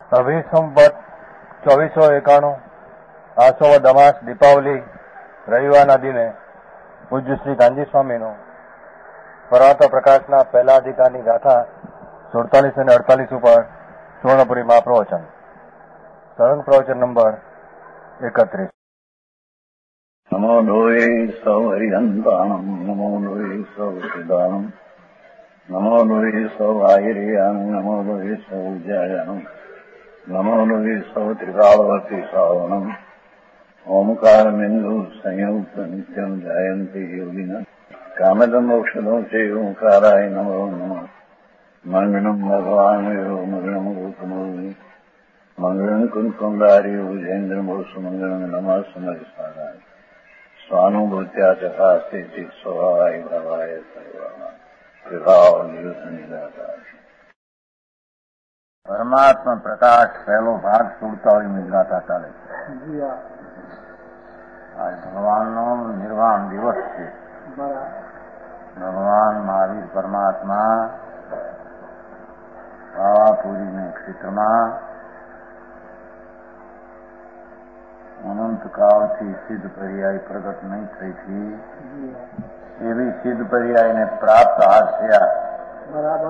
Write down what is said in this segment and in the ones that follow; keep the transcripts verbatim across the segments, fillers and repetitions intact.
અભી સંવત ચોવીસો એકાણું આસો દમાસ દીપાવલી રવિવારના દિને પૂજ્ય શ્રી ગાંધી સ્વામીનું પરાવર્ત પ્રકાશના પહેલા અધિકારની ગાથા સુડતાલીસ અને અડતાલીસ ઉપર સુવર્ણપુરી મહાપ્રવચન સળંગ પ્રવચન નંબર એકત્રીસ. નમો લોહે સૌ હરિહંતાણમ નમો લોહે સૌ સિદ્ધાણમ નમો લોહે સૌ આયર્યાન નમો લોહે સૌ જયાનમ નમો લોહે સૌ ત્રિકાળવતી શ્રાવણમ ઓમકાર બિંદુ સંયુક્ત નિત્યમ જાયંતી યોગિના કામદમ મોક્ષદો છે ઓંકારાય નમો નમઃ. મંગળમ ભગવાન મંગળમ ગોતમોહિ મંગળમ કુંકુંડારી વિજેન્દ્રમોસુ મંગળમ નમઃ સમયસારાય સ્વાનુભૂત્યા ચકાસ્તે ચિત સ્વભાવાય ભાવાય સર્વા વિભાવ નિદાતા. પરમાત્મા પ્રકાશ પહેલો ભાગ સુડતાલીસમી ગાથા ચાલે છે. આજ ભગવાનનો નિર્વાણ દિવસ છે. ભગવાન મહાવીર પરમાત્મા પાવાપુરીના ક્ષેત્રમાં અનંત કાળથી સિદ્ધ પર્યાય પ્રગટ નહીં થઈ હતી એવી સિદ્ધ પર્યાયને પ્રાપ્ત હાસ્યા બરાબર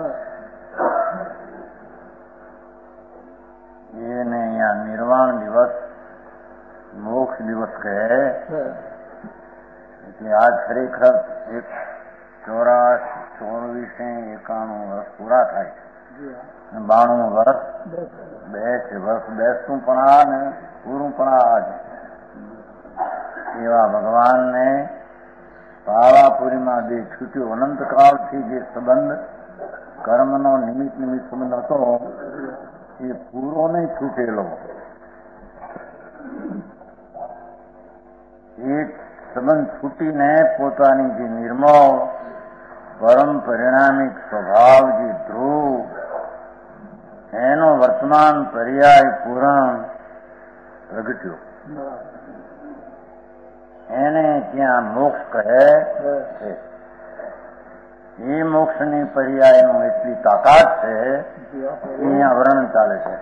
એને અહીંયા નિર્વાણ દિવસ મોક્ષ દિવસ કહે. એટલે આજ ખરેખર એક ચોરાશી ચોવીસે એકાણું વર્ષ પૂરા થાય છે. બાણું વર્ષ બેસ વર્ષ બેસતું પણ આ ને પૂરું પણ આ જ એવા ભગવાનને પાવાપુરીમાં જે છૂટ્યો અનંતકાળથી જે સંબંધ કર્મનો નિમિત્ત નિમિત્ત સંબંધ હતો એ પૂરો નહીં છૂટેલો. એ સંબંધ છૂટીને પોતાની જે નિર્મળ પરમ પરિણામિક સ્વભાવ જે ધ્રુવ એનો વર્તમાન પર્યાય પૂરણ પ્રગટ્યો. એને ત્યાં મોક્ષ કહે છે. એ મોક્ષની પર્યાયનું એટલી તાકાત છે અહીંયા વર્ણન ચાલે છે.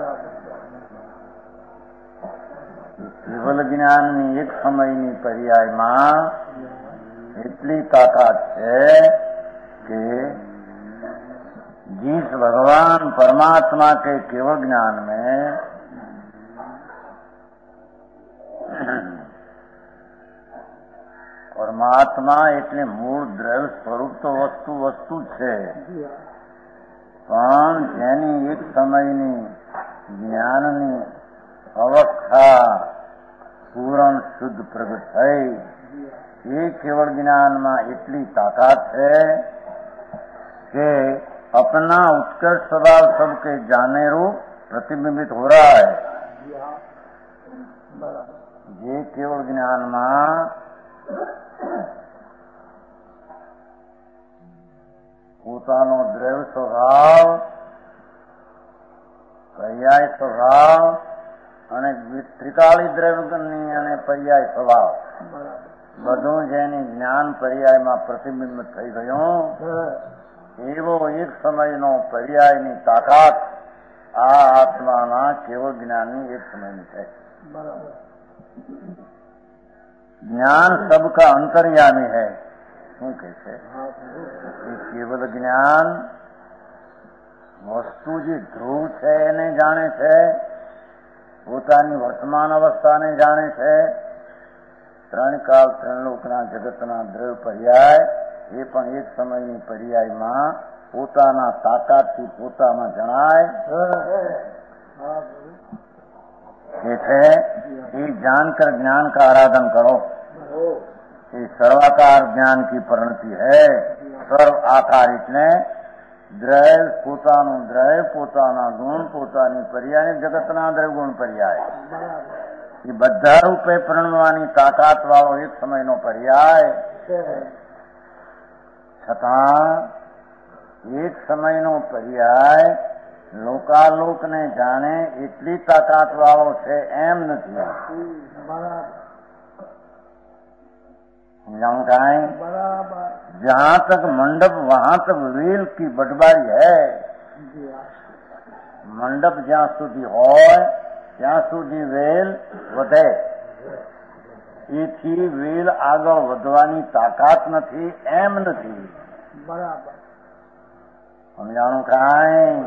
કેવલ જ્ઞાનની એક સમયની પર્યાયમાં એટલી તાકાત છે कि जिस भगवान परमात्मा के केवल ज्ञान में परमात्मा એટલે મૂળ દ્રવ્ય સ્વરૂપ તો વસ્તુ વસ્તુ છે પણ જેની એક સમયની જ્ઞાનની અવસ્થા પૂર્ણ શુદ્ધ પ્રગટ થઈ એ કેવળ જ્ઞાનમાં એટલી તાકાત है कि अपना उत्कर्ष स्वभाव सबके जाने रूप प्रतिबिंबित हो रहा है. ये केवल ज्ञान में પોતાનો દ્રવ્ય સ્વભાવ પર્યાય સ્વભાવ અને ત્રિકાળી દ્રવ્યની અને પર્યાય સ્વભાવ બધું જેની જ્ઞાન પર્યાયમાં પ્રતિબિંબિત થઈ ગયું એવો એક સમયનો પર્યાયની તાકાત આ આત્માના કેવળ જ્ઞાનની એક સમયની છે. જ્ઞાન સબકા અંતર્યામી है. શું કહે છે? એ કેવલ જ્ઞાન વસ્તુ જે ધ્રુવ છે એને જાણે છે, પોતાની વર્તમાન અવસ્થાને જાણે છે. ત્રણ કાળ ત્રણ લોકના જગતના દ્રવ્ય પર્યાય એ પણ એક સમયની પર્યાયમાં પોતાના તાકાતથી પોતામાં જણાય એ છે. એ जानकर ज्ञान का आराधन करो. ये सर्वाकार ज्ञान की परिणति है. सर्व आकार એટલે દ્રવ્ય પોતાનું દ્રવ્ય પોતાના ગુણ પોતાની પર્યાય જગતના દ્રવ્ય ગુણ પર્યાય એ બધા રૂપે પરણવાની તાકાત વાળો એક સમયનો પર્યાય છતાં એક સમયનો પર્યાય લોકાલોકને જાણે એટલી તાકાત વાળો છે એમ નથી. जहाँ तक मंडप वहाँ तक वेल की बटवारी है. મંડપ જ્યાં સુધી હોય ત્યાં સુધી વેલ વધે, એથી વેલ આગળ વધવાની તાકાત નથી એમ નથી. બરાબર સમજાણું કાંઈ?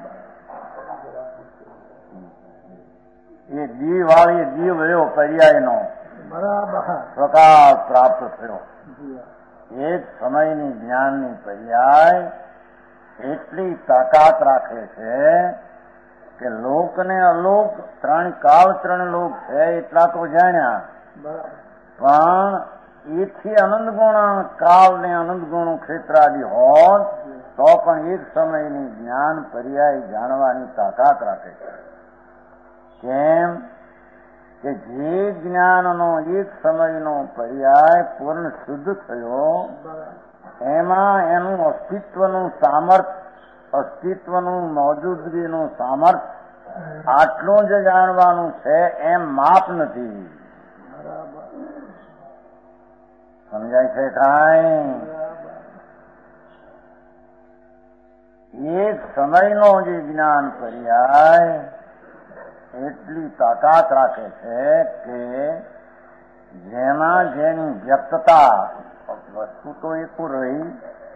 એ દી વાળી દી વયો પર્યાયનો બરાબર પ્રકાશ પ્રાપ્ત થયો. એક સમયની જ્ઞાનની પર્યાય એટલી તાકાત રાખે છે કે લોક ને અલોક ત્રણ કાળ ત્રણ લોક છે એટલા તો જાણ્યા, પણ એથી અનંત ગુણ કાળ ને અનંત ગુણ ક્ષેત્રાદિ હોત તો પણ એક સમયની જ્ઞાન પર્યાય જાણવાની તાકાત રાખે છે. કેમ કે જે જ્ઞાનનો એક સમયનો પર્યાય પૂર્ણ શુદ્ધ થયો એમાં એનું અસ્તિત્વનું સામર્થ્ય, અસ્તિત્વનું મોજૂદગીનું સામર્થ્ય આટલું જ જાણવાનું છે એમ માપ નથી. સમજાય છે કાંઈ? એક સમયનો જે જ્ઞાન પર્યાય એટલી તાકાત રાખે છે કે જેમાં જેની વ્યક્તતા વસ્તુ તો એક રહી,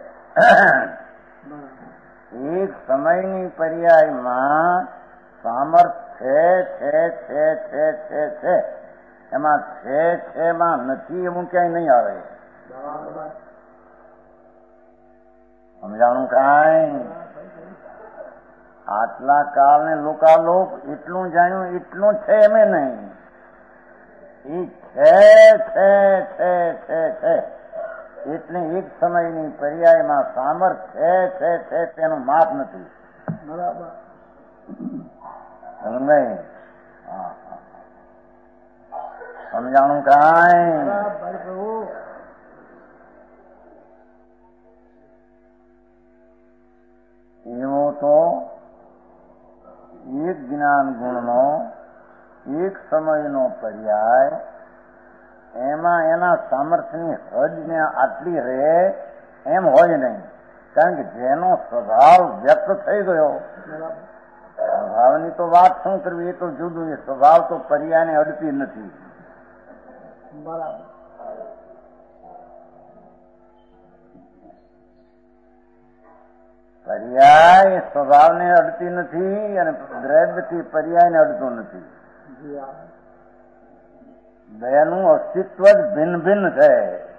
એક સમયની પર્યાયમાં સામર્થ્ય છે છે છે છે છે એમાં છે છે માં નથી એવું ક્યાંય નહીં આવે. સમજાણું કાંઈ? આટલા કાળ ને લોકાલોક એટલું જાણ્યું એટલું છે એમે નહીં, એ છે છે છે છે છે એટલે એક સમયની પર્યાયમાં સામર્થ્ય છે છે છે તેનું માપ નથી. બરાબર સમજાય? હા સમજાણું કાંઈ? એવો તો એક જ્ઞાન ગુણનો એક સમયનો પર્યાય એમાં એના સામર્થ્યની હદ ને આટલી રહે એમ હોય નહીં. કારણ કે જેનો સ્વભાવ વ્યક્ત થઈ ગયો, સ્વભાવની તો વાત શું કરવી, એ તો જુદું. એ સ્વભાવ તો પર્યાયને અડતી નથી. બરાબર પર્યાય સ્વભાવને અડતી નથી અને દ્રવ્યથી પર્યાયને અડતું નથી. બેનું અસ્તિત્વ જ ભિન્ન ભિન્ન છે.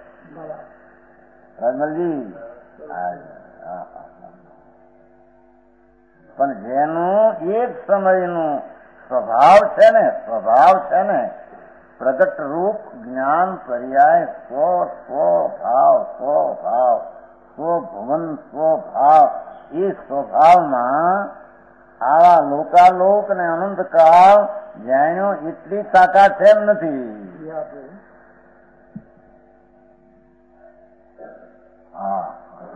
રાજમલજી, પણ જેનું એક સમયનું સ્વભાવ છે ને, સ્વભાવ છે ને પ્રગટ રૂપ જ્ઞાન પર્યાય સ્વ સ્વભાવ સ્વભાવ સ્વભુવન સ્વભાવ, એ સ્વભાવમાં આવા લોકાલોક ને અનંતકાળ જાણ્યો એટલી તાકાત એમ નથી. હા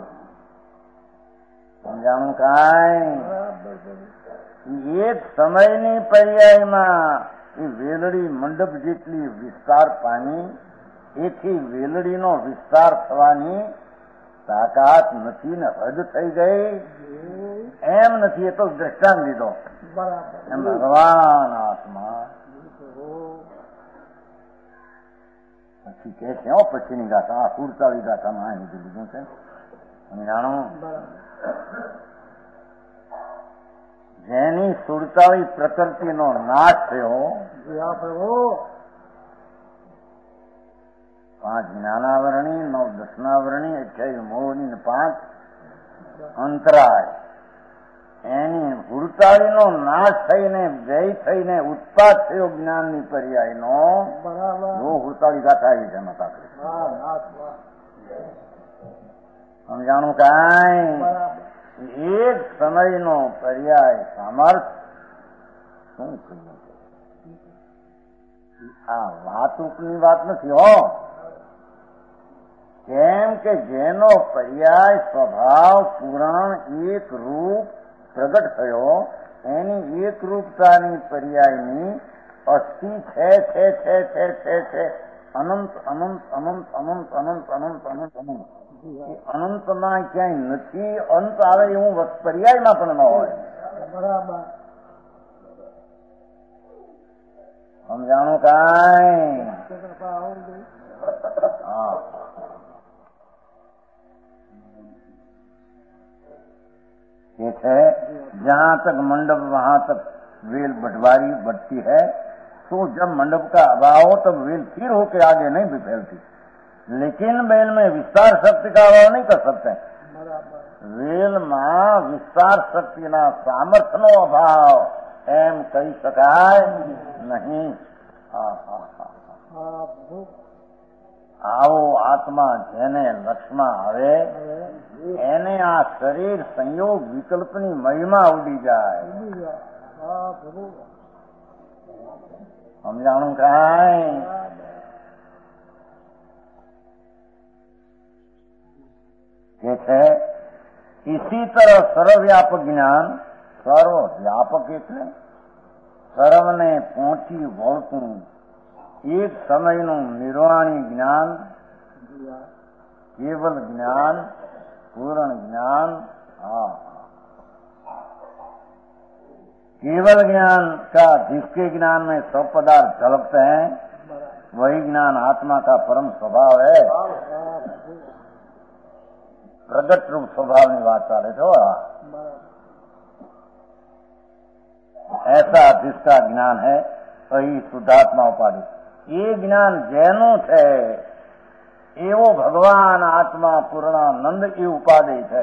સમજાણું કાંઈ? એક સમયની પર્યાયમાં એ વેલડી મંડપ જેટલી વિસ્તાર પામી, એથી વેલડીનો વિસ્તાર થવાની તાકાત નથી ને હદ થઈ ગઈ એમ નથી. એ તો દ્રષ્ટાંત દીધો. એમ ભગવાન આત્મા પછી કે છે હો પછીની ગાથા, આ સુરતાળી ગાથામાં આ લીધું લીધું છે. જાણો જેની સુરતાળી પ્રકૃતિનો નાશ થયો, પાંચ જ્ઞાનાવરણી, નવ દસનાવરણી, અઠ્યાવીસ મોહની ને પાંચ અંતરાય, એની હુડતાળીનો નાશ થઈને વ્યય થઈને ઉત્પાદ થયો જ્ઞાનની પર્યાયનો. બહુ હુડતાળી ગાથા આવી છે એમાં કાકડી. સમજાણું કાંઈ? એક સમયનો પર્યાય સામર્થ શું કહીએ? આ વાત ઉપરની વાત નથી હો. કેમ કે જેનો પર્યાય સ્વભાવ પુરાણ એક રૂપ પ્રગટ થયો, એની એક રૂપતાની પર્યાયની અસ્થિ છે છે છે છે છે છે અનંત અનંત અનંત અનંત અનંત અનંત અનંત અનંત અનંતમાં ક્યાંય નથી, અંત આવે એવું પર્યાયમાં પણ ન હોય. બરાબર. સમજાણું કાંઈ? હા. ये है जहां तक मंडप वहां तक वेल बंटवारी बढ़ती है, तो जब मंडप का अभाव हो तब वेल फिर होके आगे नहीं भी फैलती, लेकिन वेल में विस्तार शक्ति का अभाव नहीं कर सकते. वेल में विस्तार शक्ति ना सामर्थ्य नो अभाव एम कही शकाय नहीं. આવો આત્મા જેને લક્ષમાં આવે એને આ શરીર સંયોગ વિકલ્પની મહિમા ઉડી જાય. સમજાણું કાંઈ? કે છે इसी तरह सर्वव्यापक જ્ઞાન, સર્વવ્યાપક એટલે સર્વને પહોંચી વળતું એક સમયનું નિર્વાણી જ્ઞાન, केवल ज्ञान, पूर्ण ज्ञान. हाँ, केवल ज्ञान का जिसके ज्ञान में सब पदार्थ झलकते हैं वही ज्ञान आत्मा का परम स्वभाव है. प्रगट रूप स्वभाव ની વાત ચાલે છે. ऐसा जिसका ज्ञान है वही शुद्धात्मा उपाधि. ये ज्ञान જેનું છે એવો ભગવાન આત્મા પૂર્ણાનંદ એ ઉપાદેય છે.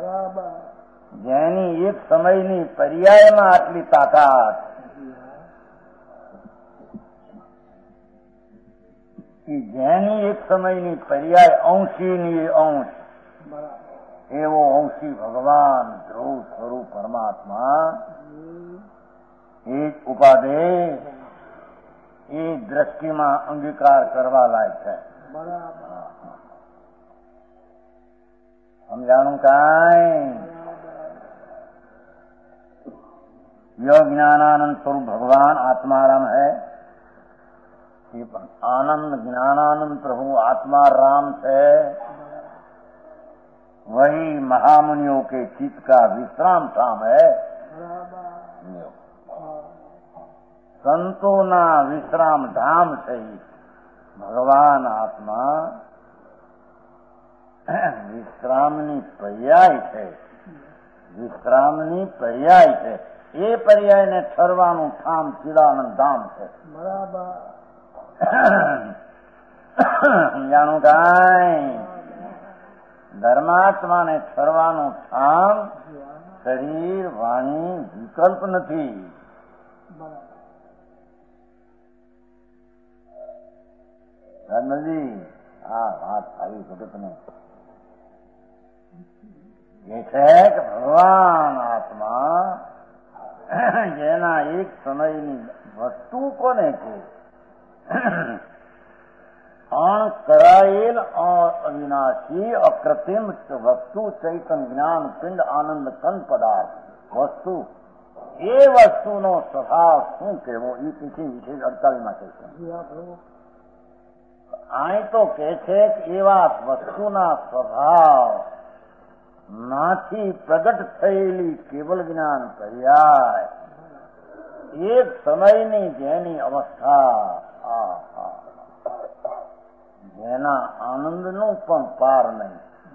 જેની એક સમયની પર્યાયમાં આટલી તાકાત, જેની એક સમયની પર્યાય અંશીની અંશ એવો અંશી ભગવાન ધ્રુવ સ્વરૂપ પરમાત્મા એક ઉપાદેય એ દ્રષ્ટિમાં અંગીકાર કરવા લાયક છે. સમજાણું કાંઈ? યો જ્ઞાનાનંદ સ્વરૂપ भगवान आत्माराम है. ये आनंद ज्ञानानंद प्रभु आत्मा राम है. वही महामुनियों के चित्त का विश्राम धाम है. संतों ना विश्राम धाम से भगवान आत्मा વિશ્રામની પર્યાય છે. વિશ્રામની પર્યાય છે. એ પર્યાયને ઠરવાનું ઠામ ચિદાનંદ ધામ છે. બરાબર. સમજાણું કાંઈ? ધર્માત્માને ઠરવાનું ઠામ શરીર વાણી વિકલ્પ નથી. ધર્મજી આ વાત આવી જગતને એ છે કે ભગવાન આત્મા જેના એક સમયની વસ્તુ કોને છે? અણ કરાયેલ અવિનાશી અકૃત્રિમ વસ્તુ ચૈતન જ્ઞાન પિંડ આનંદ કન પદાર્થ વસ્તુ. એ વસ્તુનો સ્વભાવ શું કહેવો એ પીછી વિશેષ અડતાલીસમાં કહેશે. અહીં તો કે છે કે એવા વસ્તુના સ્વભાવ નાથી પ્રગટ થયેલી કેવલ જ્ઞાન પર્યાય એક સમયની જેની અવસ્થા, જેના આનંદનું પણ પાર નહીં,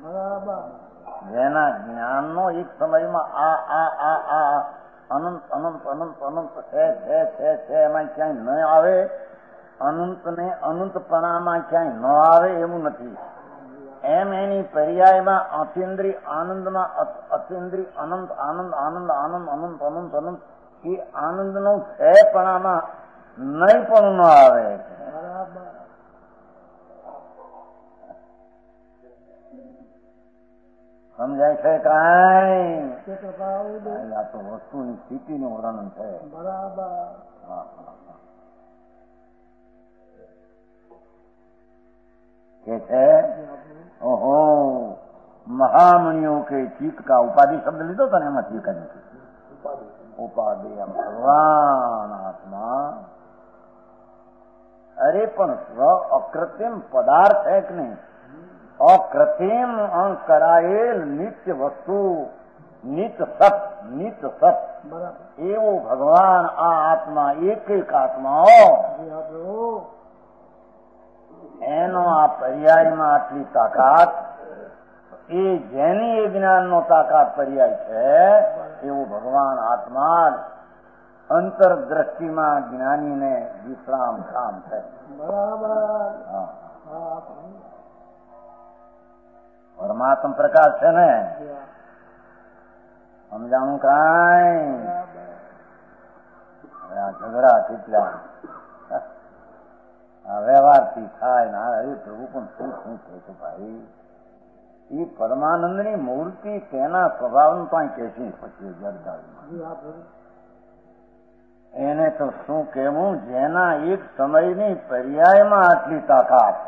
જેના જ્ઞાનનો એક સમયમાં આ આ આ આ અનંત અનંત અનંત અનંત છે છે છે છે એમાં ક્યાંય ન આવે, અનંતને અનંતપણામાં ક્યાંય ન આવે એવું નથી. એમ એની પર્યાયમાં અતિન્દ્રિય આનંદમાં અતિન્દ્રિય અનંત આનંદ આનંદ આનંદ અનંત અનંત અનંત એ આનંદનો છેપણામાં નહીં પણ ન આવે. સમજાય છે કાંઈ? આ તો વસ્તુની સ્થિતિનું વર્ણન છે. બરાબર. કે છે ઓહો મહામુનિઓ કે ચિત્ત કા ઉપાધિ શબ્દ લીધો તો ને એમાં ચિત્ત નથી. ઉપાધિ એમ ભગવાન આત્મા અરે પણ સ્વ અકૃત્રિમ પદાર્થ છે કે નહીં? અકૃત્રિમ કરાયેલ નિત્ય વસ્તુ, નિત સત, નિત સત એવો ભગવાન આ આત્મા, એક એક આત્માઓ, એનો આ પર્યાયમાં આટલી તાકાત, એ જેની એ જ્ઞાનનો તાકાત પર્યાય છે એવો ભગવાન આત્મા અંતરદ્રષ્ટિમાં જ્ઞાનીને વિશ્રામ ધામ છે. પરમાત્મ પ્રકાશ છે ને, સમજાણું કાંઈ? હવે આ ઝઘડા કેટલા આ વ્યવહારથી થાય ને, હરે પ્રભુ પણ શું શું કહે ભાઈ, એ પરમાનંદની મૂર્તિ તેના સ્વભાવનું કઈ કહેશી પછી જરદારી એને તો શું કહેવું, જેના એક સમયની પર્યાયમાં આટલી તાકાત,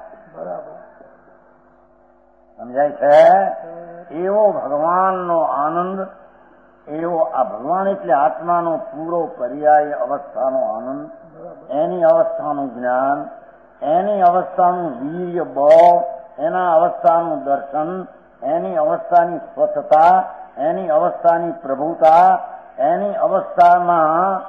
સમજાય છે? એવો ભગવાનનો આનંદ, એવો આ ભગવાન એટલે આત્માનો પૂરો પર્યાય અવસ્થાનો આનંદ, એની અવસ્થાનું જ્ઞાન, એની અવસ્થાનું વીર્ય બળ, એના અવસ્થાનું દર્શન, એની અવસ્થાની સ્વચ્છતા, એની અવસ્થાની પ્રભુતા, એની અવસ્થામાં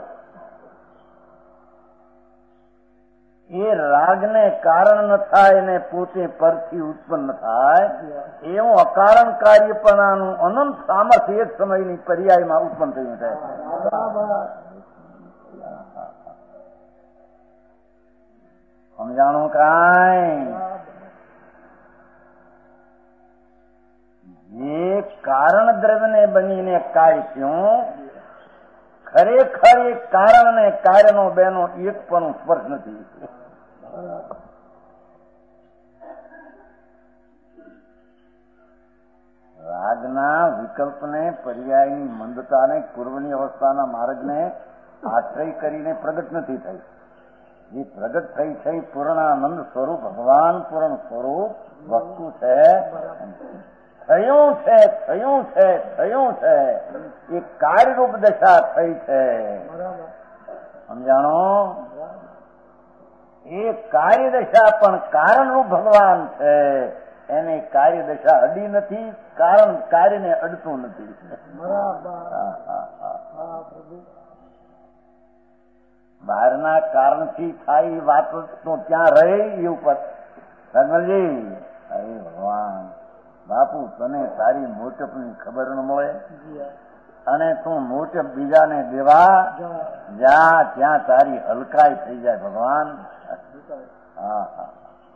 એ રાગને કારણ ન થાય ને પોતે પરથી ઉત્પન્ન થાય એવું અકારણ કાર્યપણાનું અનંત સામર્થ્ય એક સમયની પર્યાયમાં ઉત્પન્ન થયું છે. સમજાણું કાંઈ? જે કારણ દ્રવ્યને બનીને કાઢ્યું, ખરેખર એ કારણ ને કાર્યનો બેનો એક પણ સ્પર્શ નથી. રાગના વિકલ્પને, પર્યાયની મંદતાને, પૂર્વની અવસ્થાના માર્ગને આશ્રય કરીને પ્રગટ નથી થઈ. જે પ્રગટ થઈ છે પૂર્ણાનંદ સ્વરૂપ, ભગવાન પૂર્ણ સ્વરૂપ વસ્તુ છે. થયું છે, થયું છે, થયું છે, એ કાર્યરૂપ દશા થઈ છે. સમજાણો? એ કાર્યદશા પણ કારણરૂપ ભગવાન છે. એને કાર્યદશા અડી નથી, કારણ કાર્યને અડતું નથી. બહારના કારણથી થાય એ વાત તો ત્યાં રહે એ ઉપર. રંગલજી, અરે ભગવાન બાપુ, તને તારી મોટપની ખબર ન મળે અને તું મોટપ બીજાને દેવા જા, ત્યાં તારી હલકાઈ થઈ જાય. ભગવાન હા હા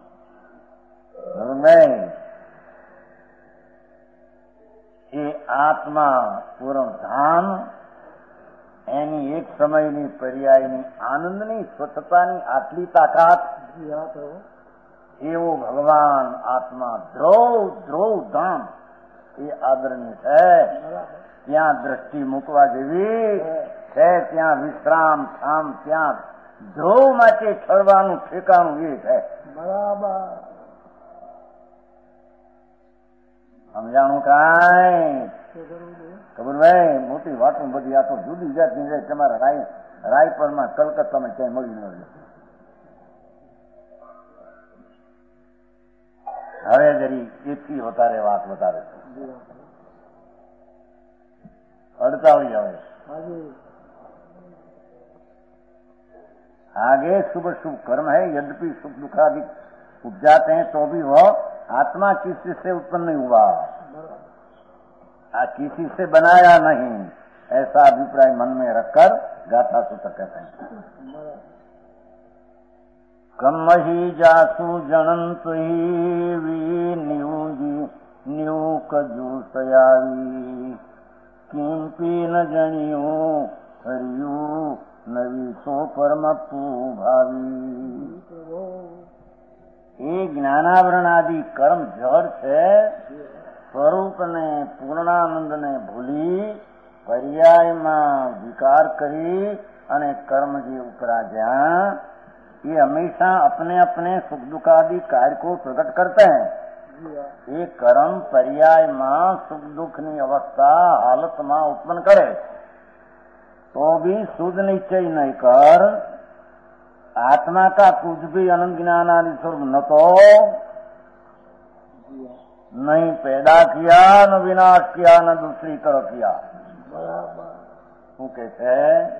એ આત્મા પૂર્ણ ધામ, એની એક સમયની પર્યાયની આનંદની સ્વચ્છતાની આટલી તાકાત, એવો ભગવાન આત્મા ધ્રુવ ધ્રુવ ધામ એ આદરણીય છે. ત્યાં દ્રષ્ટિ મૂકવા જેવી છે, ત્યાં વિશ્રામ ધામ, ત્યાં ધ્રુવ માટે ઠરવાનું ઠેકાણું એ છે. બરાબર. સમજાણું કાંઈ? ખબર ભાઈ, મોટી વાતો બધી આ તો જુદી જાતની જાય. તમારા રાય રાયપરમાં કલકત્તામાં ક્યાંય મળી ન રહે. હવે જરી એથી વધારે વાત વધારે છે. અડતાવળી હવે आगे शुभ शुभ कर्म है, यद्यपि सुख दुखादि उपजाते हैं तो भी वह आत्मा किसी से उत्पन्न नहीं हुआ, किसी से बनाया नहीं, ऐसा अभिप्राय मन में रखकर गाथा सूत्र कहते हैं. कम ही जासु जनंत ही वी न्यूजी न्यू कजू सयावी किंपी न जणियो हरियू नवी सो परमपू भावी. એ જ્ઞાનાવરણાદિ કર્મ જળ છે. સ્વરૂપને પૂર્ણાનંદને ભૂલી પર્યાયમાં વિકાર કરી અને कर्म જે उपराज्या ये हमेशा अपने अपने सुख दुखादि कार्य को प्रकट करते हैं. ये कर्म पर्याय में सुख दुख ની अवस्था हालत में उत्पन्न करे तो भी शुद्ध निश्चय नहीं कर आत्मा का कुछ भी अनंत ज्ञान आदि स्वरूप न तो नहीं पैदा किया न विनाश किया न दूसरी तरफ किया. બરાબર. શું કે છે?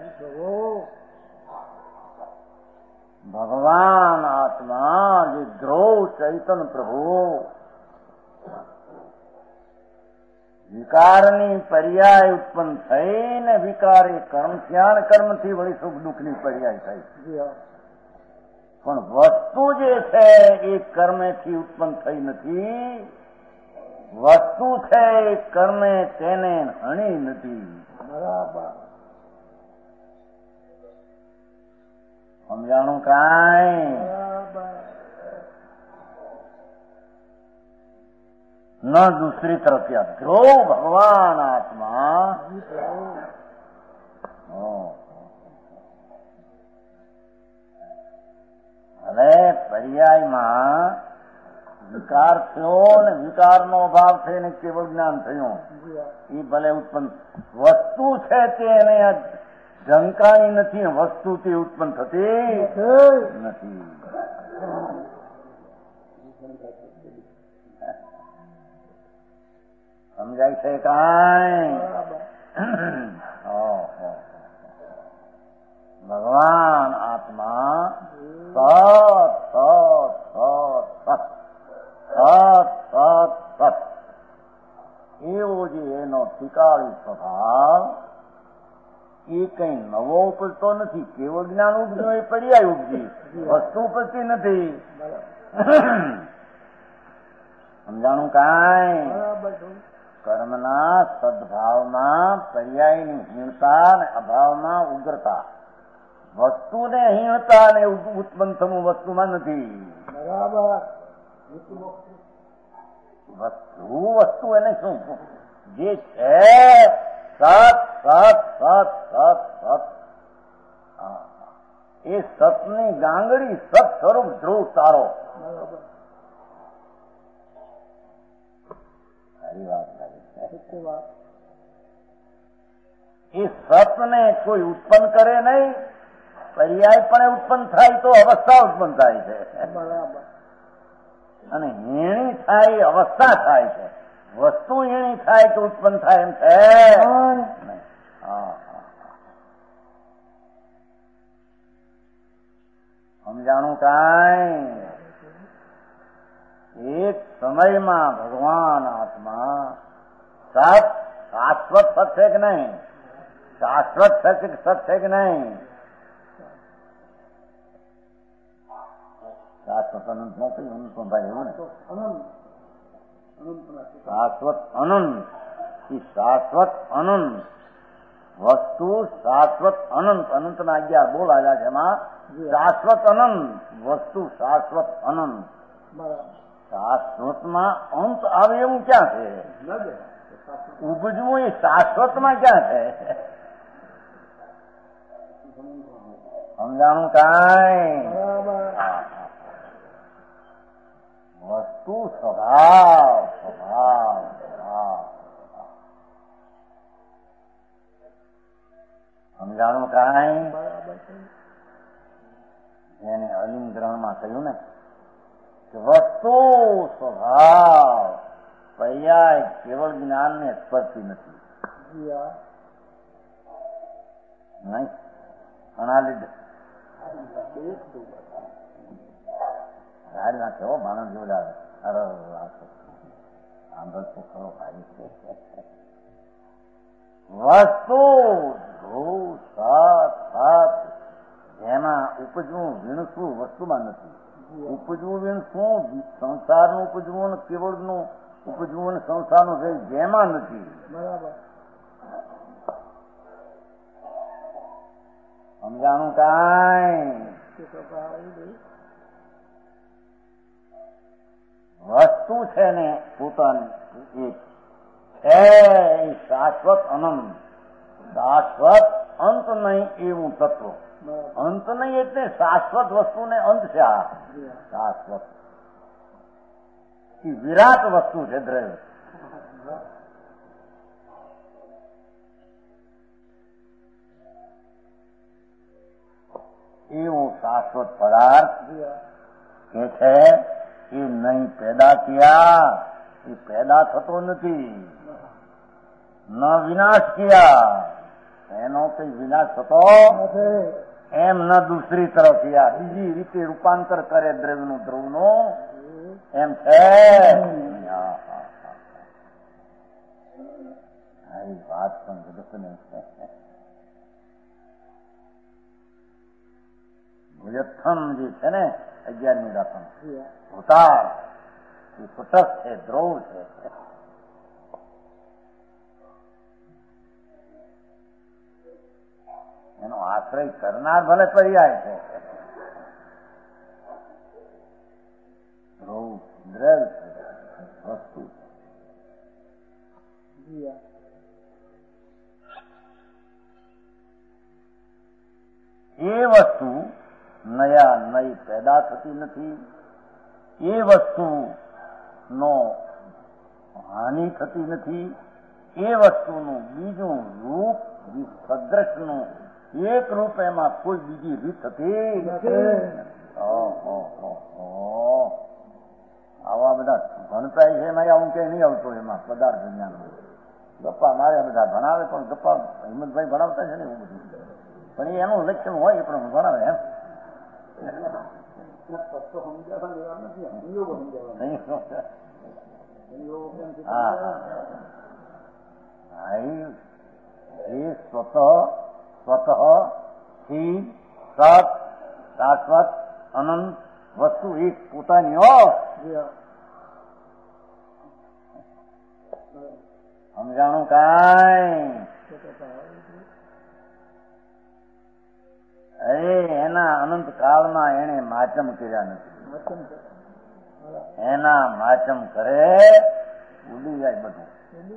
ભગવાન આત્મા જે ધ્રુવ ચૈતન પ્રભુ વિકારની પર્યાય ઉત્પન્ન થઈને વિકાર એ કર્મ થયા કર્મથી વળી સુખ દુઃખની પર્યાય થઈ. પણ વસ્તુ જે છે એ કર્મેથી ઉત્પન્ન થઈ નથી. વસ્તુ છે એ કર્મે તેને હણી નથી. બરાબર. સમજાણું કાંઈ? ન દૂસરી તરફ ધ્રુવ ભગવાન આત્મા. હવે પર્યાયમાં વિકાર થયો ને વિકારનો અભાવ થઈને કેવળ જ્ઞાન થયું. એ ભલે ઉત્પન્ન વસ્તુ છે તે એને ઝંકાણી નથી. વસ્તુથી ઉત્પન્ન થતી નથી. સમજાય છે કાંઈ? ભગવાન આત્મા સત સત સત સત સત સત એવો જે એનો ઠીકાળી સ્વભાવ એ કઈ નવો ઉપજતો નથી. કેવળ જ્ઞાન ઉપજ્યું એ પર્યાય ઉપજી, વસ્તુ ઉપજતી નથી. સમજાણું કાંઈ? કર્મના સદભાવમાં પર્યાયની હીણતા અને અભાવમાં ઉગ્રતા. વસ્તુને હીણતા ને ઉત્પન્ન થવું વસ્તુમાં નથી. બરાબર. વસ્તુ વસ્તુ એને શું જે છે સત સત સત સત સત એ સતની ગાંગડી સત સ્વરૂપ ધ્રુવ તારો. સારી વાત લાગે. એ સતને કોઈ ઉત્પન્ન કરે નહીં. પર્યાય પણ ઉત્પન્ન થાય તો અવસ્થા ઉત્પન્ન થાય છે. બરાબર. અને હીણી થાય અવસ્થા થાય છે. વસ્તુ હીણી થાય તો ઉત્પન્ન થાય એમ છે. સમજાણું કાંઈ? એક સમયમાં ભગવાન આત્મા સત શાશ્વત સત છે કે નહીં? શાશ્વત સત છે કે નહીં? શાશ્વત અનંત નથી. અનંત ભાઈ એવું ને શાશ્વત અનંત. શાશ્વત અનંત વસ્તુ શાશ્વત અનંત. અનંતના અગિયાર બોલ આવ્યા છે એમાં. શાશ્વત અનંત વસ્તુ શાશ્વત અનંત. શાશ્વતમાં અંત આવે એવું ક્યાં છે? ઉપજવું એ શાશ્વતમાં ક્યાં છે? સમજાણું કાંઈ? વસ્તુ સ્વભાવ સ્વભાવ સ્વભાવ. સમજાણું કાંઈ? જેને અલિંગ ગ્રહણમાં કહ્યું ને કે વસ્તુ સ્વભાવ પર્યાય કેવળ જ્ઞાનને સ્પર્શી નથી. નહીં ઘણા લીધે ગાડી નાખે હો માણસ જોડાવે. અરે સાંભળતો ખરો ભાઈ છે. વસ્તુ ધ્રુવ સત સત જેમાં ઉપજવું વીણસવું વસ્તુમાં નથી. ઉપજવું વીણસવું સંસારનું ઉપજવું ને કેવળનું ઉપજવું ને સંસારનું જેમાં નથી. બરાબર. સમજાણું કાંઈ? વસ્તુ છે ને પોતાની છે એ શાશ્વત અનંત. શાશ્વત અંત નહીં એવું તત્વ. અંત નહીં એટલે શાશ્વત વસ્તુને અંત છે. આ શાશ્વત એ વિરાટ વસ્તુ છે. દ્રવ્ય એવું શાશ્વત પદાર્થ કે છે એ નહીં પેદા કિયા, એ પેદા થતો નથી. ન વિનાશ કિયા, એનો કઈ વિનાશ થતો એમ. ન દૂસરી તરફ કિયા, બીજી રીતે રૂપાંતર કરે દ્રવ્યનું ધ્રુવનું, એમ છે. વાત પણ જગતને છે. ભુજથમ જે છે ને અગિયારમી રકમ ભૂતાર, એ કુટક છે, દ્રોવ છે. એનો આશ્રય કરનાર ભલે પર્યાય છે. દ્રોવ દ્રવ છે, વસ્તુ છે. એ વસ્તુ નયા નઈ પેદા થતી નથી. એ વસ્તુ નો હાનિ થતી નથી. એ વસ્તુનું બીજું રૂપ સદ્રશનું એક રૂપ એમાં કોઈ બીજી રીત થતી નથી. આવા બધા ભણતા છે એમાં આવું કે નહીં આવતું. એમાં પદાર્થ વિજ્ઞાન ગપ્પા મારે બધા ભણાવે, પણ ગપ્પા હિંમતભાઈ ભણાવતા છે ને એવું બધું, પણ એ એનું લક્ષણ હોય પણ ભણાવે એમ. એ સ્વતઃ સ્વતઃ થી સત શાશ્વત અનંત વસ્તુ એક પોતાની હો. સમજાણું કાંઈ? અરે એના અનંત કાળમાં એને માચમ કર્યા નથી. એના માચમ કરે ઉડી જાય બધું.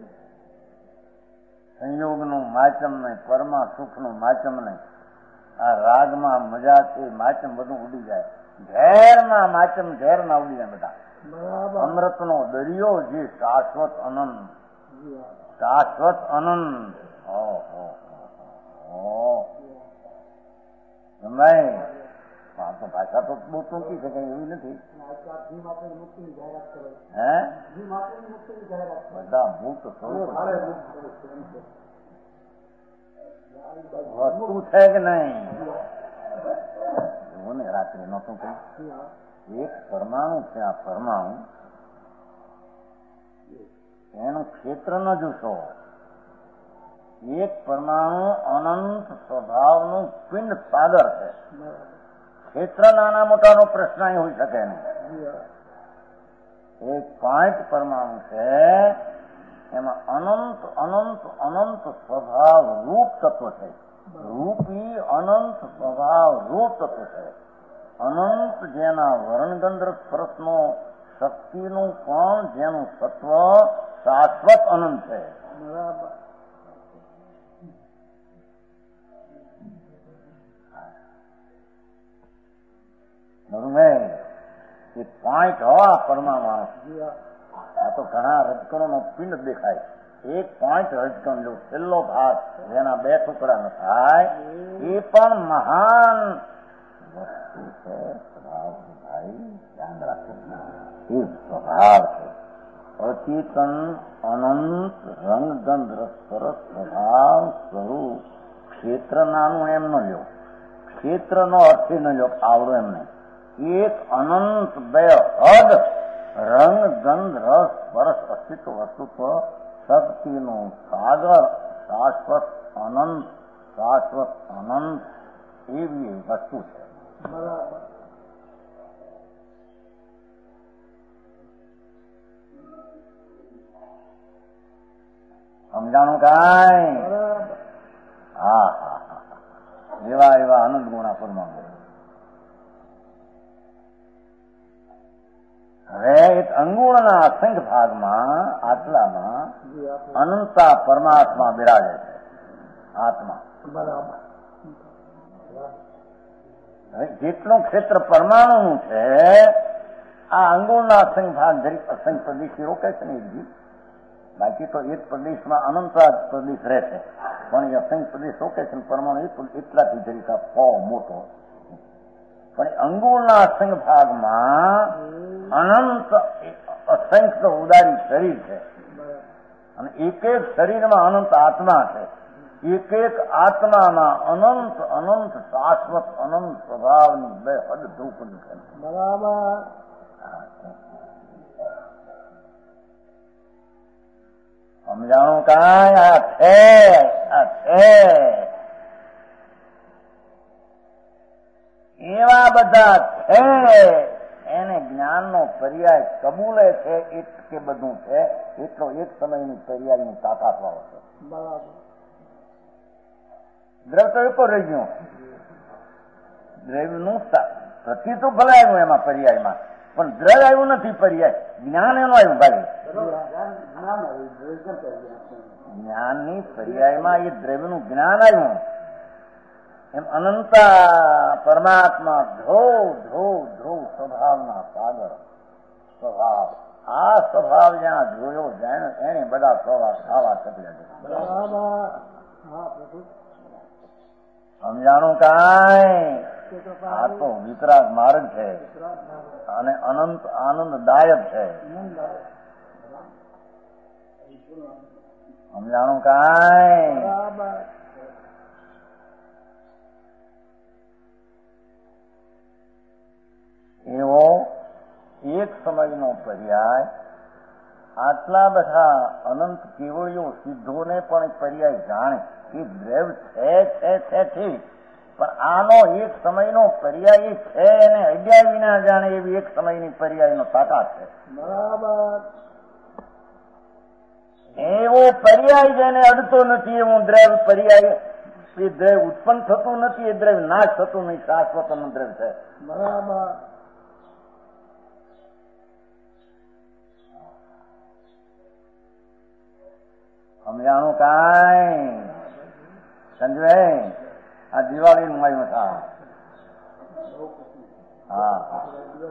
સંયોગનું માચમ નહીં, પરમા સુખનું માચમ નહીં. આ રાગમાં મજા છે, માચમ બધું ઉડી જાય. ઝેરમાં માચમ ઝેરમાં ઉડી જાય બધા. અમૃતનો દરિયો જે શાશ્વત અનંત, શાશ્વત અનંત. સમજાય? તો ભાષા તો બહુ ટૂંકી છે, કઈ એવી નથી. હે બધા ભૂત વસ્તુ છે કે નહીં? જુઓ ને રાત્રે નતું કઈ એક પરમાણુ છે. આ પરમાણુ એનું ક્ષેત્ર ન જોશો. એક પરમાણુ અનંત સ્વભાવનું પિંડ પાદર છે. ક્ષેત્ર નાના મોટાનો પ્રશ્ન હોઈ શકે નહીં. એક પાંચ પરમાણુ છે, એમાં અનંત અનંત અનંત સ્વભાવ રૂપ તત્વ છે. રૂપી અનંત સ્વભાવ રૂપ તત્વ છે. અનંત જેના વર્ણગંધ્ર સ્પર્શનો શક્તિનું પણ જેનું તત્વ શાશ્વત અનંત છે. એ પાંચ હવા પરમાણુ. આ તો ઘણા રજકણો નો પિંડ દેખાય. એક પાંચ રજકણ જો છેલ્લો ભાગ જેના બે ટુકડા ન થાય, એ પણ મહાન વસ્તુ છે. સ્વભાવ ભાઈ ધ્યાન રાખે. એ સ્વભાવ છે. અચેતન અનંત રંગગંધ રસરસ સ્વભાવ સ્વરૂપ. ક્ષેત્ર નાનું એમ ન લ્યો. ક્ષેત્ર નો અર્થ ન લ્યો આવડો એમ નહીં. એક અનંત બે હદ રંગ ગંધ રસ સ્પર્શ અસ્તિત્વ વસ્તુત્વ શક્તિનું સાગર શાશ્વત અનંત શાશ્વત અનંત એવી વસ્તુ છે. સમજાણું કાંઈ? હા હા હા એવા એવા આનંદ ગુણા પરમાણુ. હવે એક અંગુણના અસંખ્ય ભાગમાં આટલામાં અનંતા પરમાત્મા બિરાજે છે. આત્મા હવે જેટલું ક્ષેત્ર પરમાણુનું છે, આ અંગુણના અસંખ્ય ભાગ જરીક અસંખ્ય પ્રદેશી રોકે છે ને એ. બાકી તો એક પ્રદેશમાં અનંતા પ્રદેશ રહે છે, પણ એ અસંખ્ય પ્રદેશ રોકે છે. પરમાણુ એટલાથી જરીક આ પો મોટો. પણ અંગુળના અસંગ ભાગમાં અનંત અસંખ્ય તો ઉદારી શરીર છે અને એક એક શરીરમાં અનંત આત્મા છે. એક એક આત્મામાં અનંત અનંત શાશ્વત અનંત સ્વભાવની બે હદ ધૂપની છે. બરાબર. સમજાણું કાંઈ? આ છે, આ છે. એવા બધા છે એને જ્ઞાનનો પર્યાય કબૂલે છે એક કે બધું છે એટલો એક સમયની પર્યાયની તાકાત વાળો છે. બરાબર. દ્રવ તો એકો રહી ગયું. દ્રવ્યનું પ્રતિ તો ભલે આવ્યું એમાં પર્યાયમાં, પણ દ્રવ આવ્યું નથી પર્યાય. જ્ઞાન એનું આવ્યું ભાઈ. જ્ઞાનની પર્યાયમાં એ દ્રવ્યનું જ્ઞાન આવ્યું. એમ અનંતા પરમાત્મા ધ્રુવ ધ્રુવ ધ્રુવ સ્વભાવના સાગર સ્વભાવ. આ સ્વભાવ જ્યાં જોયો જાણ્યો એને બધા સ્વભાવ ખાવા ચક્યા. સમજાણું કાંઈ? આ તો વિતરાગ માર્ગ છે અને અનંત આનંદદાયક છે. સમજાણું કાંઈ? એવો એક સમયનો પર્યાય આટલા બધા અનંત કેવળીઓ સિદ્ધોને પણ પર્યાય જાણે કે દ્રવ છે છે છે ઠીક, પણ આનો એક સમયનો પર્યાય છે એને અડ્યા વિના જાણે એવી એક સમયની પર્યાયનો તાકાત છે. બરાબર. એવો પર્યાય જેને અડતો નથી એવું દ્રવ પર્યાય. એ દ્રવ ઉત્પન્ન થતું નથી, એ દ્રવ નાશ થતું નહીં, શાશ્વત દ્રવ છે. બરાબર. સમજાણું કાંઈ? સંજય આ દિવાળી નું આવ્યું છે. હા હા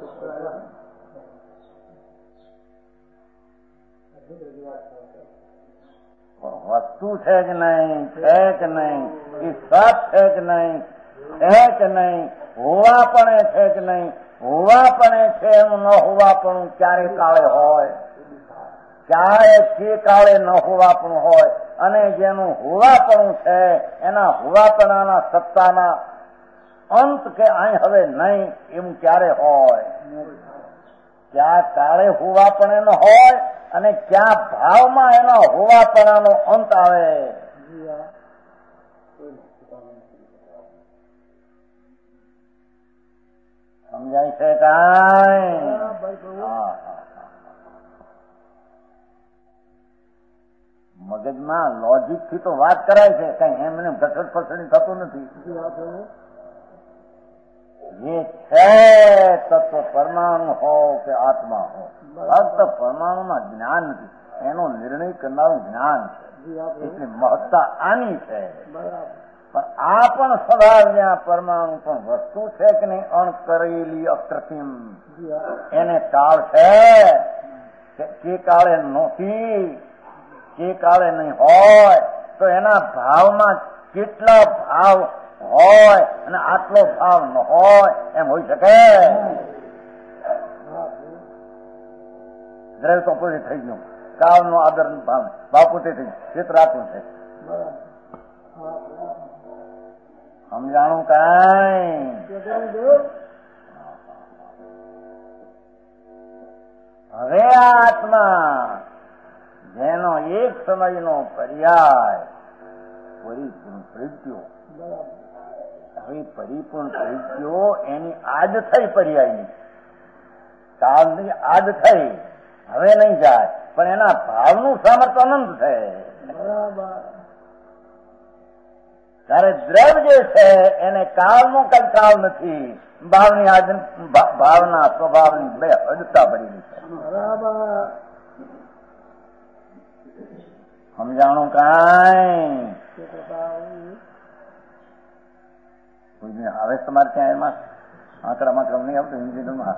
વસ્તુ છે કે નહીં, છે કે નહીં, એ સત છે કે નહીં, છે કે નહીં, હોવાપણે છે કે નહીં, હોવાપણે છે એનું ન હોવાપણું ક્યારે કાળે હોય, ક્યારે જે કાળે ન હોવાપણું હોય, અને જેનું હોવાપણું છે એના હોવાપણાના સત્તાના અંત કે અહીં હવે નહીં એવું ક્યારે હોય? ક્યાં કાળે હોવાપણે ન હોય અને ક્યાં ભાવમાં એના હોવાપણાનો અંત આવે. સમજાય છે કાંઈ? હા હા મગજમાં લોજિક થી તો વાત કરાય છે, કઈ એમને ઘટડ ફસડી થતું નથી. જે છે તત્વ પરમાણુ હો કે આત્મા હો, ફક્ત પરમાણુમાં જ્ઞાન નથી, એનો નિર્ણય કરનારું જ્ઞાન છે. એટલે મહત્તા આની છે. પણ આ પણ સ્વભાવ જ્યાં પરમાણુ પણ વસ્તુ છે કે નહીં અણ કરેલી અકૃત્રિમ, એને કાળ છે કે કાળે નહોતી, જે કાળે નહીં હોય તો એના ભાવમાં કેટલા ભાવ હોય અને આટલો ભાવ ન હોય એમ હોઈ શકે? દ્રવ્ય તો પોતે થઈ ગયું, કાળનો આદર ભાવ ભાવ પોતે થઈ ગયું, ક્ષેત્ર આટલું છે. સમજાણું કાંઈ? હવે આ આત્મા જેનો એક સમયનો પર્યાય પરિપૂર્ણ પ્રવૃત્તિઓ, હવે પરિપૂર્ણ પ્રવૃત્તિઓ એની આજ થઈ, પર્યાયની કાળની આજ થઈ, હવે નહીં જાય, પણ એના ભાવનું સામર્થ્ય અનંત છે. ત્યારે દ્રવ જે છે એને કાળનો કઈ કાળ નથી, ભાવની આજ ભાવના સ્વભાવની બે હદતા ભરેલી છે. સમજાણું કાંઈ? હવે તમારે ત્યાં એમાં આંકડા માકડા નહીં આવતું ઇન્જિનમાં?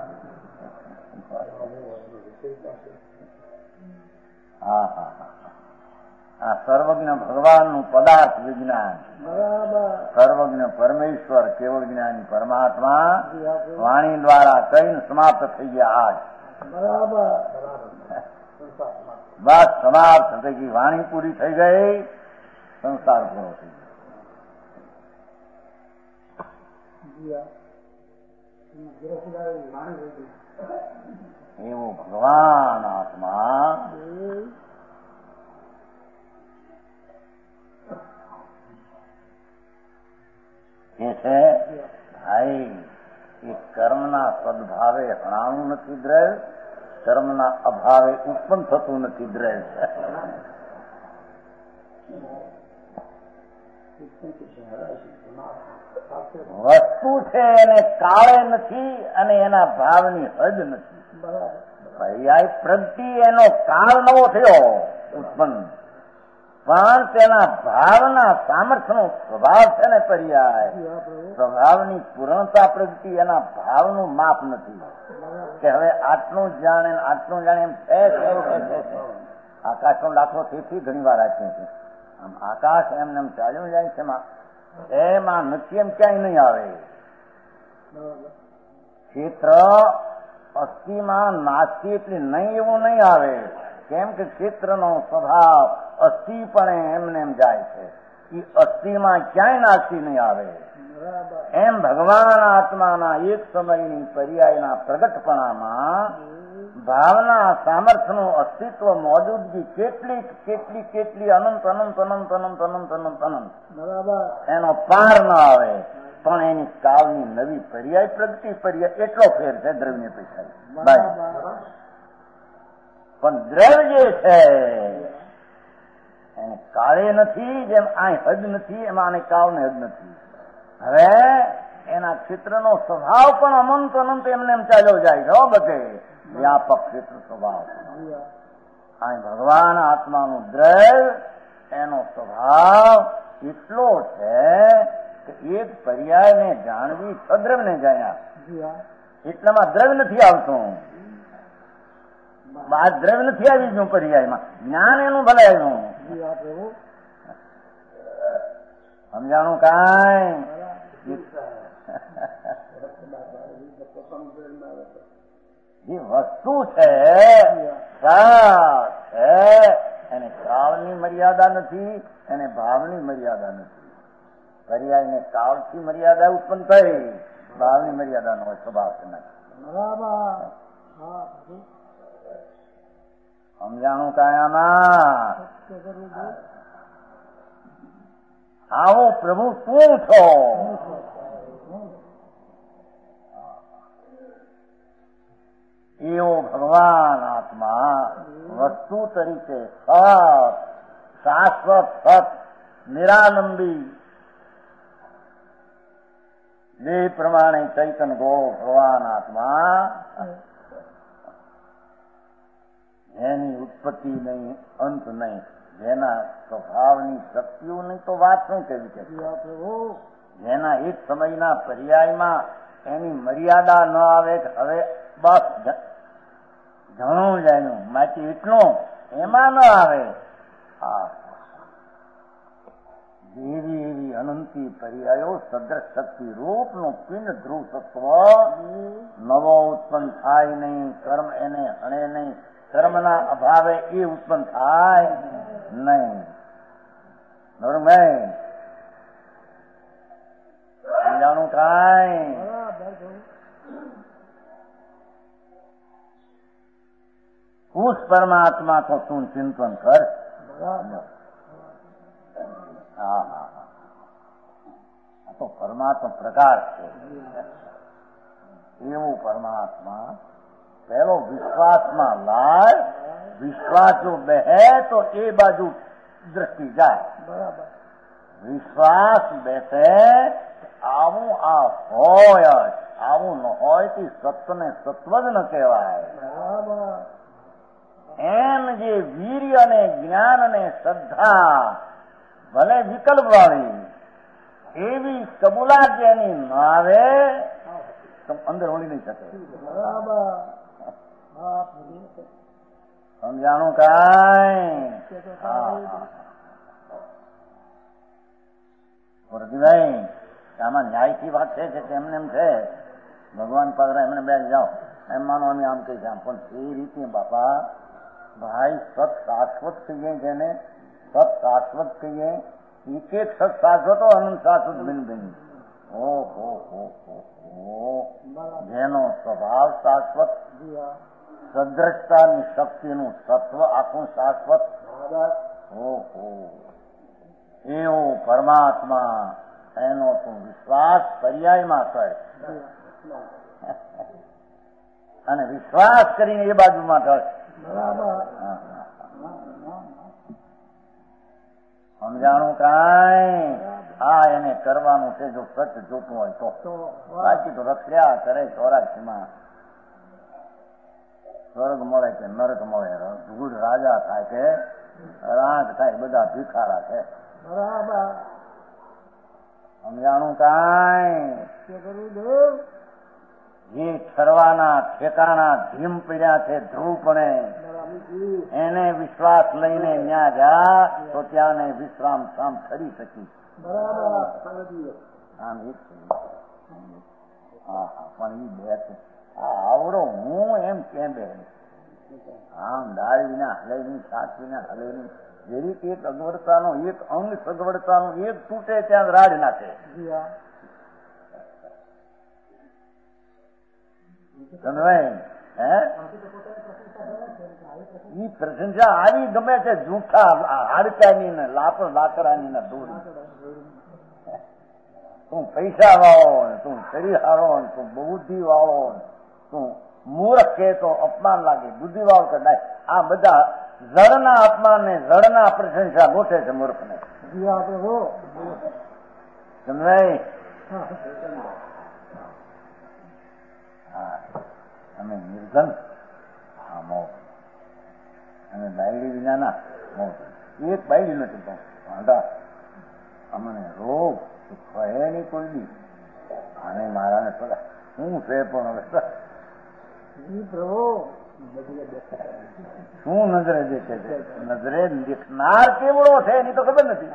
હા હા હા આ સર્વજ્ઞ ભગવાનનું પદાર્થ વિજ્ઞાન, બરાબર. સર્વજ્ઞ પરમેશ્વર કેવળ જ્ઞાની પરમાત્મા જી આપે. વાણી દ્વારા કઈને સમાપ્ત થઈ ગયા. આજ બરાબર. બસ સમાપ્ત થઈ ગઈ, વાણી પૂરી થઈ ગઈ, સંસાર પૂરો થઈ ગયો. જી આ. ગૃહસ્થદારી વાણી રહી ગઈ. એવું ભગવાન આત્મા હમ. કે છે ભાઈ એ કર્મના સદભાવે હણાણું નથી દ્રવ્ય, કર્મના અભાવે ઉત્પન્ન થતું નથી દ્રવ્ય. વસ્તુ છે એને કાળે નથી અને એના ભાવની હદ નથી. બરાબર. પર્યાય પ્રગતિ એનો કાળ નવો થયો ઉત્પન્ન, પણ તેના ભાવના સામર્થ્યનો સ્વભાવ છે ને પર્યાય. જી આ પ્રભુ. સ્વભાવની પૂર્ણતા પ્રગતિ એના ભાવનું માપ નથી કે હવે આટલું જ જાણે ને આટલું જાણે એમ છે. આકાશનો દાખલો તેથી ઘણી વાર આપ્યો છે. આમ આકાશ એમને એમ ચાલ્યું જાય છે, એમાં નથી એમ ક્યાંય નહીં આવે. બરાબર. ક્ષેત્ર અસ્થિમાં નાસ્તી એટલી નહીં એવું નહીં આવે, કેમ કે ક્ષેત્રનો સ્વભાવ અસ્થિપણે એમને એમ જાય છે. એ અસ્થિમાં ક્યાંય નાસ્તી નહીં આવે. બરાબર. એમ ભગવાન આત્માના એક સમયની પર્યાયના પ્રગટપણામાં ભાવના સામર્થ્યનું અસ્તિત્વ મોજૂદગી કેટલી કેટલી કેટલી અનંત અનંત અનંત અનંત અનંત અનંત અનંત બરાબર. એનો પાર ન આવે. પણ એની કાળની નવી પર્યાય પ્રગતિ પર્યાય એટલો ફેર છે દ્રવ્ય પૈસા. બરાબર. પણ દ્રવ્ય જે છે એને કાળે નથી, જેમ આ હદ નથી એમાં આને કાળને હદ નથી. હવે એના ક્ષેત્રનો સ્વભાવ પણ અનંત અનંત એમને એમ ચાલ્યો જાય છે બધે વ્યાપક ક્ષેત્ર સ્વભાવ. જી આ. આ ભગવાન આત્માનું દ્રવ્ય એનો સ્વભાવ એટલો છે કે એક પર્યાયને જાણવી સદ્રવ્યને જાણ્યા. જી આ. એટલામાં દ્રવ્ય નથી આવતું. આ દ્રવ્ય નથી આવી ગયું પર્યાયમાં, જ્ઞાન એનું ભલે આવ્યું. જી આ પ્રભુ. સમજાણું કાંઈ? જે વસ્તુ છે છે એને કાળની મર્યાદા નથી, એને ભાવની મર્યાદા નથી. પર્યાયને કાળથી મર્યાદા ઉત્પન્ન થઈ, ભાવની મર્યાદા નો સ્વભાવ છે નથી. બરાબર. હા. સમજાણું કાંઈ આમાં? સત્ય કરવું જોઈએ. આવો પ્રભુ તું છો. એવો ભગવાન આત્મા વસ્તુ તરીકે સત શાશ્વત સત નિરાલંબી જે પ્રમાણે ચૈતન ગો ભગવાન આત્મા જેની ઉત્પત્તિ નહીં અંત નહીં, જેના સ્વભાવની શક્તિઓની તો વાત શું કેવી છે, જી આ પ્રભુ. જેના એક સમયના પર્યાયમાં એની મર્યાદા ન આવે કે હવે બસ ઘણું જાય માટી એટલું એમાં ન આવે. આ જેવી એવી અનંતી પર્યાયો સદ્રશ શક્તિ રૂપનું પિંડ ધ્રુવ તત્વ નવો ઉત્પન્ન થાય નહીં, કર્મ એને હણે નહીં, કર્મના અભાવે એ ઉત્પન્ન થાય નહીં. બરોબર સમજાણું કાંઈ? બરાબર પ્રભુ. उस परमात्मा को तुम चिंतन कर. બરાબર. હા હા હા આ તો પરમાત્મા પ્રકાશ છે. એવું પરમાત્મા પેલો વિશ્વાસમાં લાય, વિશ્વાસ જો બેહે તો એ બાજુ દ્રષ્ટિ જાય. બરાબર. વિશ્વાસ બેસે આવું આ હોય જ, આવું ન હોય તે સત્વને સત્વ જ ન કહેવાય. બરાબર. એમ જે વીર્ય અને જ્ઞાન અને શ્રદ્ધા ભલે વિકલ્પ વાળી એવી કબૂલાત જેની ન આવે તો અંદર વળી નહીં શકે. બરાબર. હા પ્રભુ. સમજાણું કાંઈ? હા હા ભરતભાઈ આમાં ન્યાયથી વાત છે કે એમને એમ છે ભગવાન પાદરા એમને બે જાઓ એમ માનો અમે આમ કહી જામ પણ એ રીતે બાપા ભાઈ સત શાશ્વત કહીએ જેને સત શાશ્વત કહીએ એક એક સત શાશ્વતો અનંત શાશ્વત બિન બિન ઓહો હો હો જેનો સ્વભાવ શાશ્વત સદ્રષ્ટાની શક્તિનું તત્વ આખું શાશ્વત ઓહો એવો પરમાત્મા એનો તું વિશ્વાસ પર્યાયમાં કર અને વિશ્વાસ કરીને એ બાજુમાં થશે સમજાણું કાંઈ આ એને કરવાનું છે જો સચ જોતું હોય તો બાકી તો રખડ્યા કરે ચોરાશીમાં સ્વર્ગ મળે કે નરક મળે ધૂળ રાજા થાય કે રાંક થાય બધા ભિખારા છે સમજાણું કાંઈ જે ઠરવાના ઠેકાણા ધીમ પડ્યા છે ધ્રુવપણે એને વિશ્વાસ લઈને ત્યાં જા તો ત્યાં વિશ્રામ શામ કરી શકી આમ એક હા હા પણ એ બે છે આવડો હું એમ કેમ બે આમ દાળ વિના હલે નહીં શાક વિના હલે નહીં જેવી એક અગવડતાનો એક અંગ સગવડતાનો એક તૂટે ત્યાં રાડ નાખે હે પ્રશંસા આવી ગમે છે જૂઠા હાડકાની ને લાકડ લાકડાની ને દોરી તું પૈસા વાળો તું શરીર હારો તું બુદ્ધિ વાળો તું મૂર્ખ કે તો અપમાન લાગે બુદ્ધિ વાળો કે આ બધા જળના અપમાન ને જળના પ્રશંસા ગોઠે છે મૂર્ખ ને સમજાય અમે નિર્ધન હા મોત અને બાયડી વિનાના મોત એક બાયડી નથી પણ વાંધા અમને રોગ કહે નહીં કોઈ દી આને મારાને થોડા શું છે પણ હવે શું નજરે દેખે છે નજરે દેખનાર કેવડો છે એની તો ખબર નથી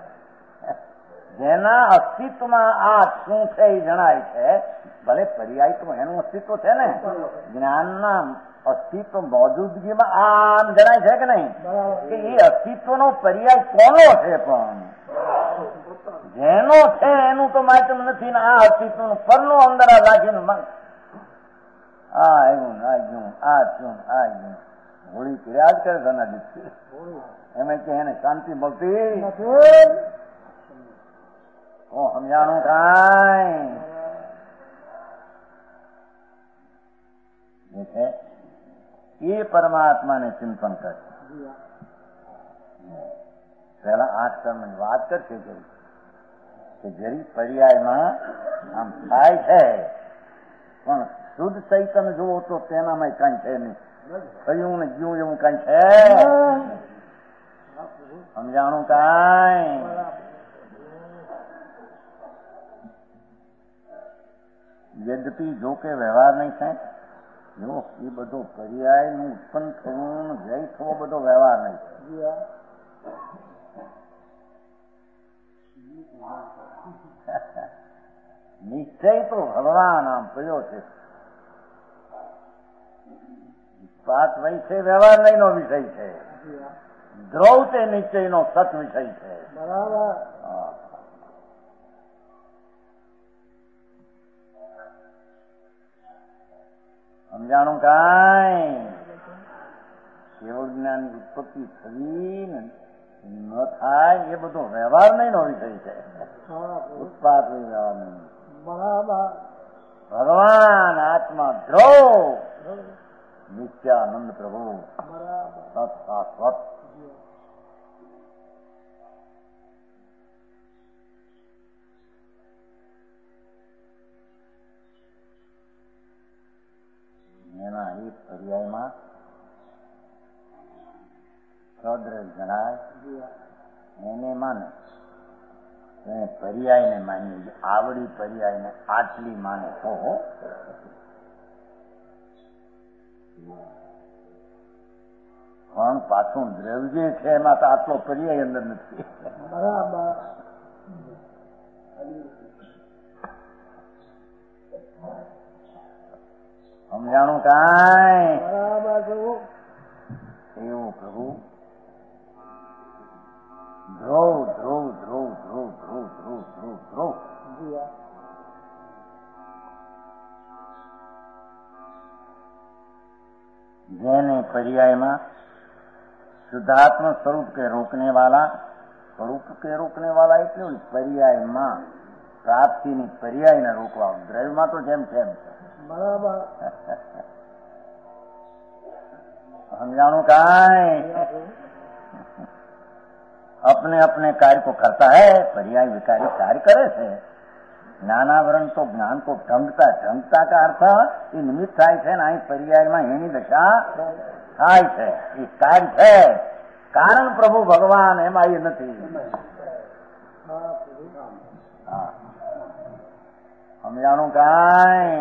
જેના અસ્તિત્વમાં આ શું છે એ જણાય છે ભલે પર્યાય તો એનું અસ્તિત્વ છે ને જ્ઞાનના અસ્તિત્વ મોજૂદગીમાં આમ જણાય છે કે નહીં કે એ અસ્તિત્વનો પર્યાય કોનો છે પણ જેનો છે એનું તો માહિતી નથી ને આ અસ્તિત્વનું પરનો અંદર રાખીને આ આવ્યું આ ગયું આ થયું આ ગયું હોળી કર્યા જ કરે ઘણા દિવસે એમ કે એને શાંતિ મળતી ઓ સમજાણું કાંઈ છે એ પરમાત્માને ચિંતન કરે પેલા આઠ કર્મની વાત કરશે કે જરી પર્યાયમાં આમ થાય છે પણ શુદ્ધ ચૈતન્ય જુઓ તો તેનામાં કઈ છે નહીં થયું ને ગયું એવું કઈ છે સમજાણું કાંઈ યદ્યપિ જો કે વ્યવહાર નહીં થાય જો એ બધો પર્યાય નું ઉત્પન્ન થવું જય થવો બધો વ્યવહાર નહીં નિશ્ચય તો ભગવાન આમ પડ્યો છે પાત વય છે વ્યવહાર નહીં નો વિષય છે દ્રવ તે નિશ્ચય નો સત વિષય છે બરાબર સમજાણું કાંઈ કેવળ જ્ઞાનની ઉત્પત્તિ થવી ને ન થાય એ બધો વ્યવહાર નહીં નો વિષય છે ઉત્પાદ વ્યવહાર નહીં બરાબર ભગવાન આત્મા ધ્રુવ નિત્યાનંદ પ્રભુ સત શાશ્વત એના એક પર્યાયમાં સદ્ર જણાય એને માને એને પર્યાયને માની આવડી પર્યાયને આટલી માને તો પણ પાછું દ્રવ્ય છે એમાં તો આટલો પર્યાય અંદર નથી બરાબર સમજાણું કાંઈ બરાબર પ્રભુ. એવું પ્રભુ ધ્રુવ ધ્રુવ ધ્રુવ ધ્રુવ ધ્રુવ ધ્રુવ ધ્રુવ ધ્રુવ જી હા. જેને પર્યાયમાં શુદ્ધાત્મ સ્વરૂપ કે રોકને વાલા સ્વરૂપ કે રોકને વાલા એટલે પર્યાયમાં પ્રાપ્તિની પર્યાયને રોકવા. દ્રવ્યમાં તો જેમ તેમ બરાબર. समझाणु कांई अपने अपने कार्य को करता है, पर्याय विकारी कार्य करे છે. જ્ઞાનાવરણ તો જ્ઞાન को ઢંગતા ઢંગતા का अर्थ એ નિમિત્ત થાય છે ને અહીં પર્યાયમાં એની દશા થાય છે. એ કાર્ય છે, કારણ પ્રભુ ભગવાન એમાં એ નથી. સમજાણું કાંઈ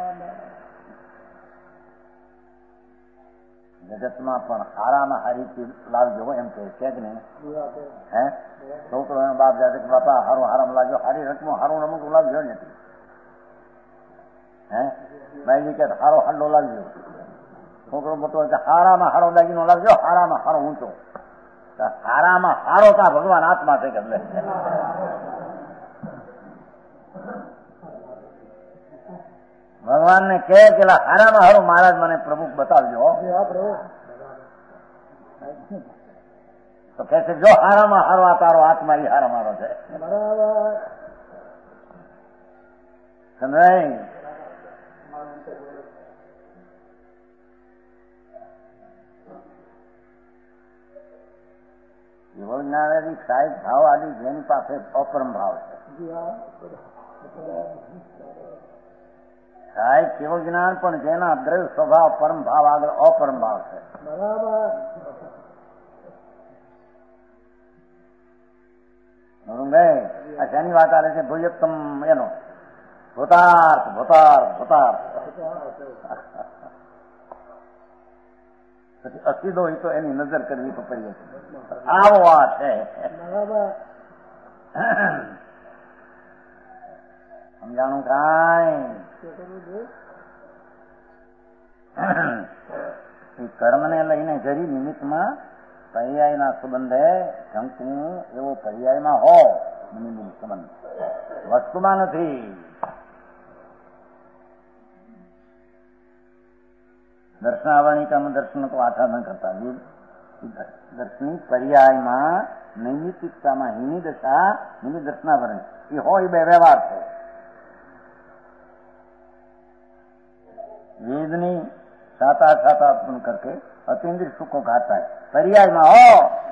જગતમાં પણ હારામાં હારી ચીજ લાવજો એમ કે છે કે નહીં? હે છોકરો એનો બાપ જાતે કે બાપા હારું હારામ લાવજો, હારી રકમો હારું રમકડું લાવજો નથી. હે ભાઈ કે હારો હાંડો લાવજો. છોકરો મોટો કે હારામાં હારો દાગીનો લાવજો, હારામાં હારો ઊંચો. હારામાં હારો કા ભગવાન આત્મા છે કે ભગવાન ને કહે કે હારામાં હારું મહારાજ મને પ્રભુ બતાવજો. તો કહે છે જો હારામાં હારો આ તારો આત્મા એ હારા મારો છે. બરાબર. સમજાય? એવો જ્ઞાન સાહેબ ભાવ આદિ જેની પાસે અપરમ ભાવ છે. સાહેબ કેવો જ્ઞાન પણ જેના દ્રવ્ય સ્વભાવ પરમ ભાવ આગળ અપરમ ભાવ છે. બરાબર. આ શેની વાત આવે છે? ભૂયક્તમ એનો ભૂતાર્થ ભૂતાર્થ ભૂતાર્થ પછી અસીધો હોય તો એની નજર કરવી તો કરીએ. આવો આ છે. સમજાણું કાંઈ? એ કર્મને લઈને જરી નિમિત્તમાં પર્યાયના સંબંધે શંકું એવો પર્યાયમાં હો નિમિત્ત સંબંધ વસ્તુમાં નથી. દર્શનાવરણિકામ દર્શન તો આછા ન કરતા. દર્શની પર્યાયમાં નૈમિતિકતામાં હિની દશા નિમિત્ત દર્શનાવરણ એ હોય બે વ્યવહાર છે. वेदनी साता साता उत्पन्न करके अतीन्द्रिय सुख को खाता है. पर्याय में हो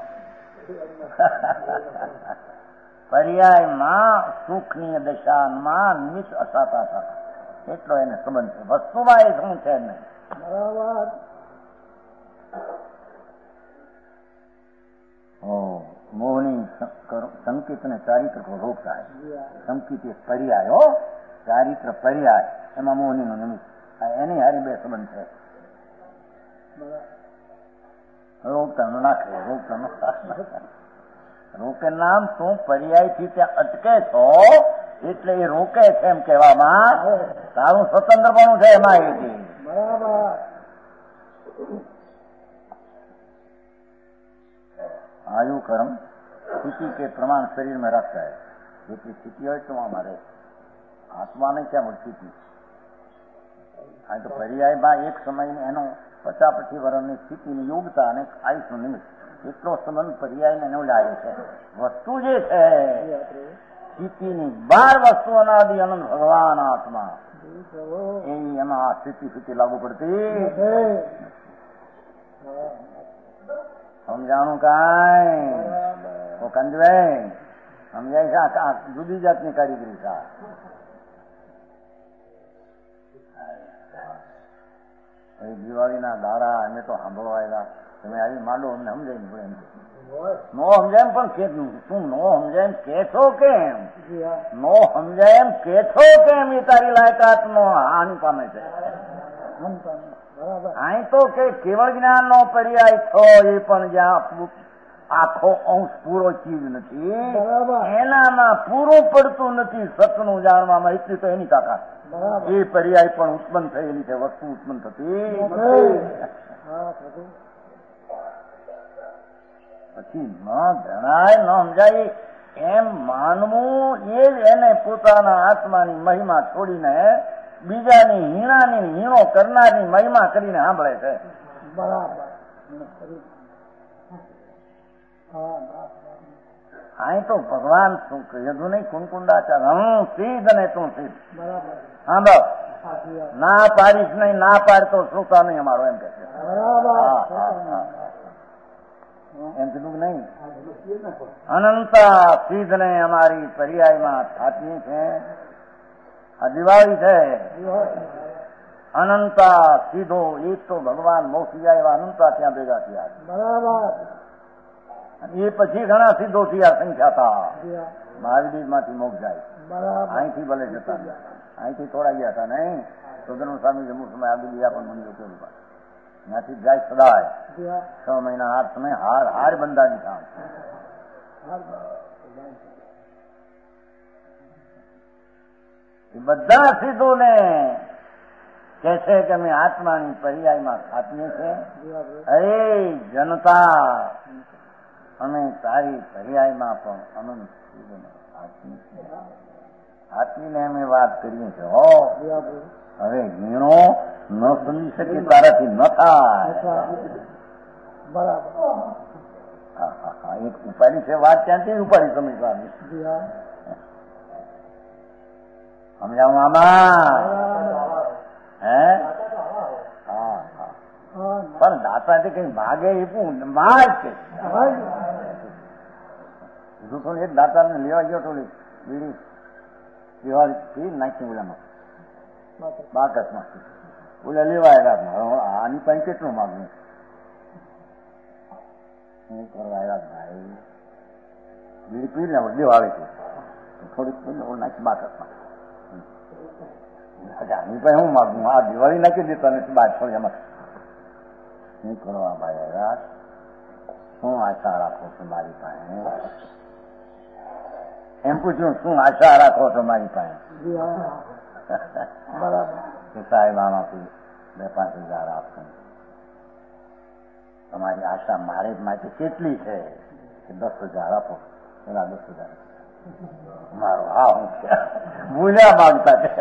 पर्याय में सुखनी दशा में निमित्त असाता साता એટલો એને સંબંધ છે. વસ્તુમાં એ શું છે નહીં. બરાબર. મોહની સંકિત ને ચારિત્ર को रोकता है. संकित एक पर्याय हो, चारित्र पर्याय એમાં મોહની નું નિમિત્ત એની હારી બે સંબંધ છે. રોકતા નાખે રોકતા રોકે નામ તું પર્યાય થી ત્યાં અટકે છો એટલે એ રોકે છે એમ કહેવામાં તારું સ્વતંત્ર પણ છે એમાં એ બરાબર. आयु कर्म स्थिति के प्रमाण शरीर में रखता है. જેટલી સ્થિતિ હોય તો અમારે આત્મા નહીં ક્યાં સ્થિતિ. આ તો પર્યાયમાં એક સમય એનો પચાસ પચીસ વર્ષની સ્થિતિની યોગ્યતા અને આયુષનું નિમિત્ત એટલો સંબંધ પર્યાયને એનો લાગે છે. વસ્તુ જે છે સ્થિતિની બાર વસ્તુ અનાદિ અનંત ભગવાન આત્મા એ એમાં આ સ્થિતિ સ્થિતિ લાગુ પડતી. સમજાણું કાંઈ? તો કંજભાઈ સમજાય છે? આ જુદી જાતની કારીગરી છે. દિવાળીના દાડા અમે તો સાંભળવાયેલા તમે આવી માંડો અમને સમજાય પડે એમ નો સમજાય એમ પણ કે તું નો સમજાય એમ કે છો કેમ? નો સમજાય એમ કે છો કેમ? એ તારી લાયકાત નો હાનિ પામે છે. અહીં તો કે કેવળ જ્ઞાન નો પર્યાય છો એ પણ જ્યાં આખો અંશ પૂરો ચીજ નથી, બરાબર. એનામાં પૂરું પડતું નથી સતનું જાણવામાં, એટલી તો એની તાકાત. બરાબર. એ પર્યાય પણ ઉત્પન્ન થયેલી છે, વસ્તુ ઉત્પન્ન થતી હા થતું. પછી ન જણાય ન સમજાય એમ માનવું એ જ એને પોતાના આત્માની મહિમા છોડીને બીજાની હીણાની હીણો કરનારની મહિમા કરીને સાંભળે છે. બરાબર. હા અહીં તો ભગવાન શું કીધું નહીં, કુંકુંડાચાર હું સીધ અને તું સીધ. બરાબર. સાંભળો, સાચી વાત. ના પાડીશ નહીં, ના પાડતો શ્રોતા નહીં અમારો, એમ કે છે. બરાબર. હા, હા, હા. એમ કીધું કે નહીં? અનંતા સીધ ને અમારી પર્યાયમાં થાતી છે. આ દિવાળી છે, અનંતા સીધો એક તો ભગવાન મોક્ષી જાય એવા અનંતા ત્યાં ભેગા થયા. બરાબર. એ પછી ઘણા સિદ્ધો થયા, સંખ્યા હતા. હા. મહાવીર માંથી મોક્ષ જાય. બરાબર. અહીંથી ભલે જતા નહીં, અહીંથી થોડા ગયા હતા નહીં. સુધર્મ સ્વામી જમ્મુ સમય આગળ ગયા પણ મંદિર કેવું ત્યાંથી જાય સદાય હા. છ મહિના આઠ સમય હાર હાર બંધાની કામ. એ બધા સિદ્ધો ને કે છે કે અમે આત્માની પર્યાયમાં ખાતીએ છીએ. અરે જનતા, અમે તારી પર્યાયમાં પણ અનંત હાથીને અમે વાત કરીએ છીએ. હો હવે હીણો ન સમજી શકે તારાથી ન થાય. બરાબર. હા હા હા એક ઉપાડી છે વાત, ક્યાંથી ઉપાડી સમજવાની? સમજાવું આમાં? હે હા હા. પણ દાતાથી કઈ ભાગે એ પણ માર છે. જૂઠો એક દાતાને લેવા ગયો તો બીડી દિવાળી નાખી ઓલામાં બાકસમાં ઓલા લેવાયેલા. આની પાસે કેટલું માગવું? શું કરવા આવ્યા ભાઈ? બીડી પી ને દિવાળી છે થોડીક નાખી બાકસમાં. આની પાસે હું માગું? આ દિવાળી નાખી દેતા નથી બાદ થોડી એમાં. શું કરવા ભાઈ આવ્યા? શું આશા રાખો છો મારી પાસે? એમ પૂછ્યું, શું આશા રાખો છો મારી પાસે? સાહેબ આમાંથી બે પાંચ હજાર આપશું. તમારી આશા મારે માટે કેટલી છે? કે દસ હજાર આપો. પેલા દસ હજાર મારો હા હું ભૂલ્યા માંગતા છે.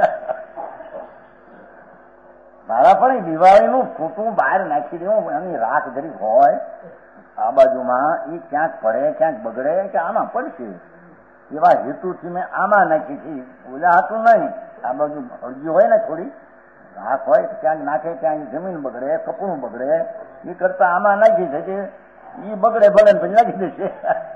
મારા પણ દિવાળીનું ફૂટું બહાર નાખી દેવું, એની રાખ જરી હોય આ બાજુમાં, એ ક્યાંક પડે ક્યાંક બગડે કે આમાં પડશે એવા હેતુથી મેં આમાં નાખી છે. ઓલા હતું નહીં, આ બાજુ અડજી હોય ને થોડી રાખ હોય, ક્યાંક નાખે ક્યાંક જમીન બગડે કપડું બગડે, એ કરતા આમાં નાખી છે કે એ બગડે ભલે પછી નાખી દેશે.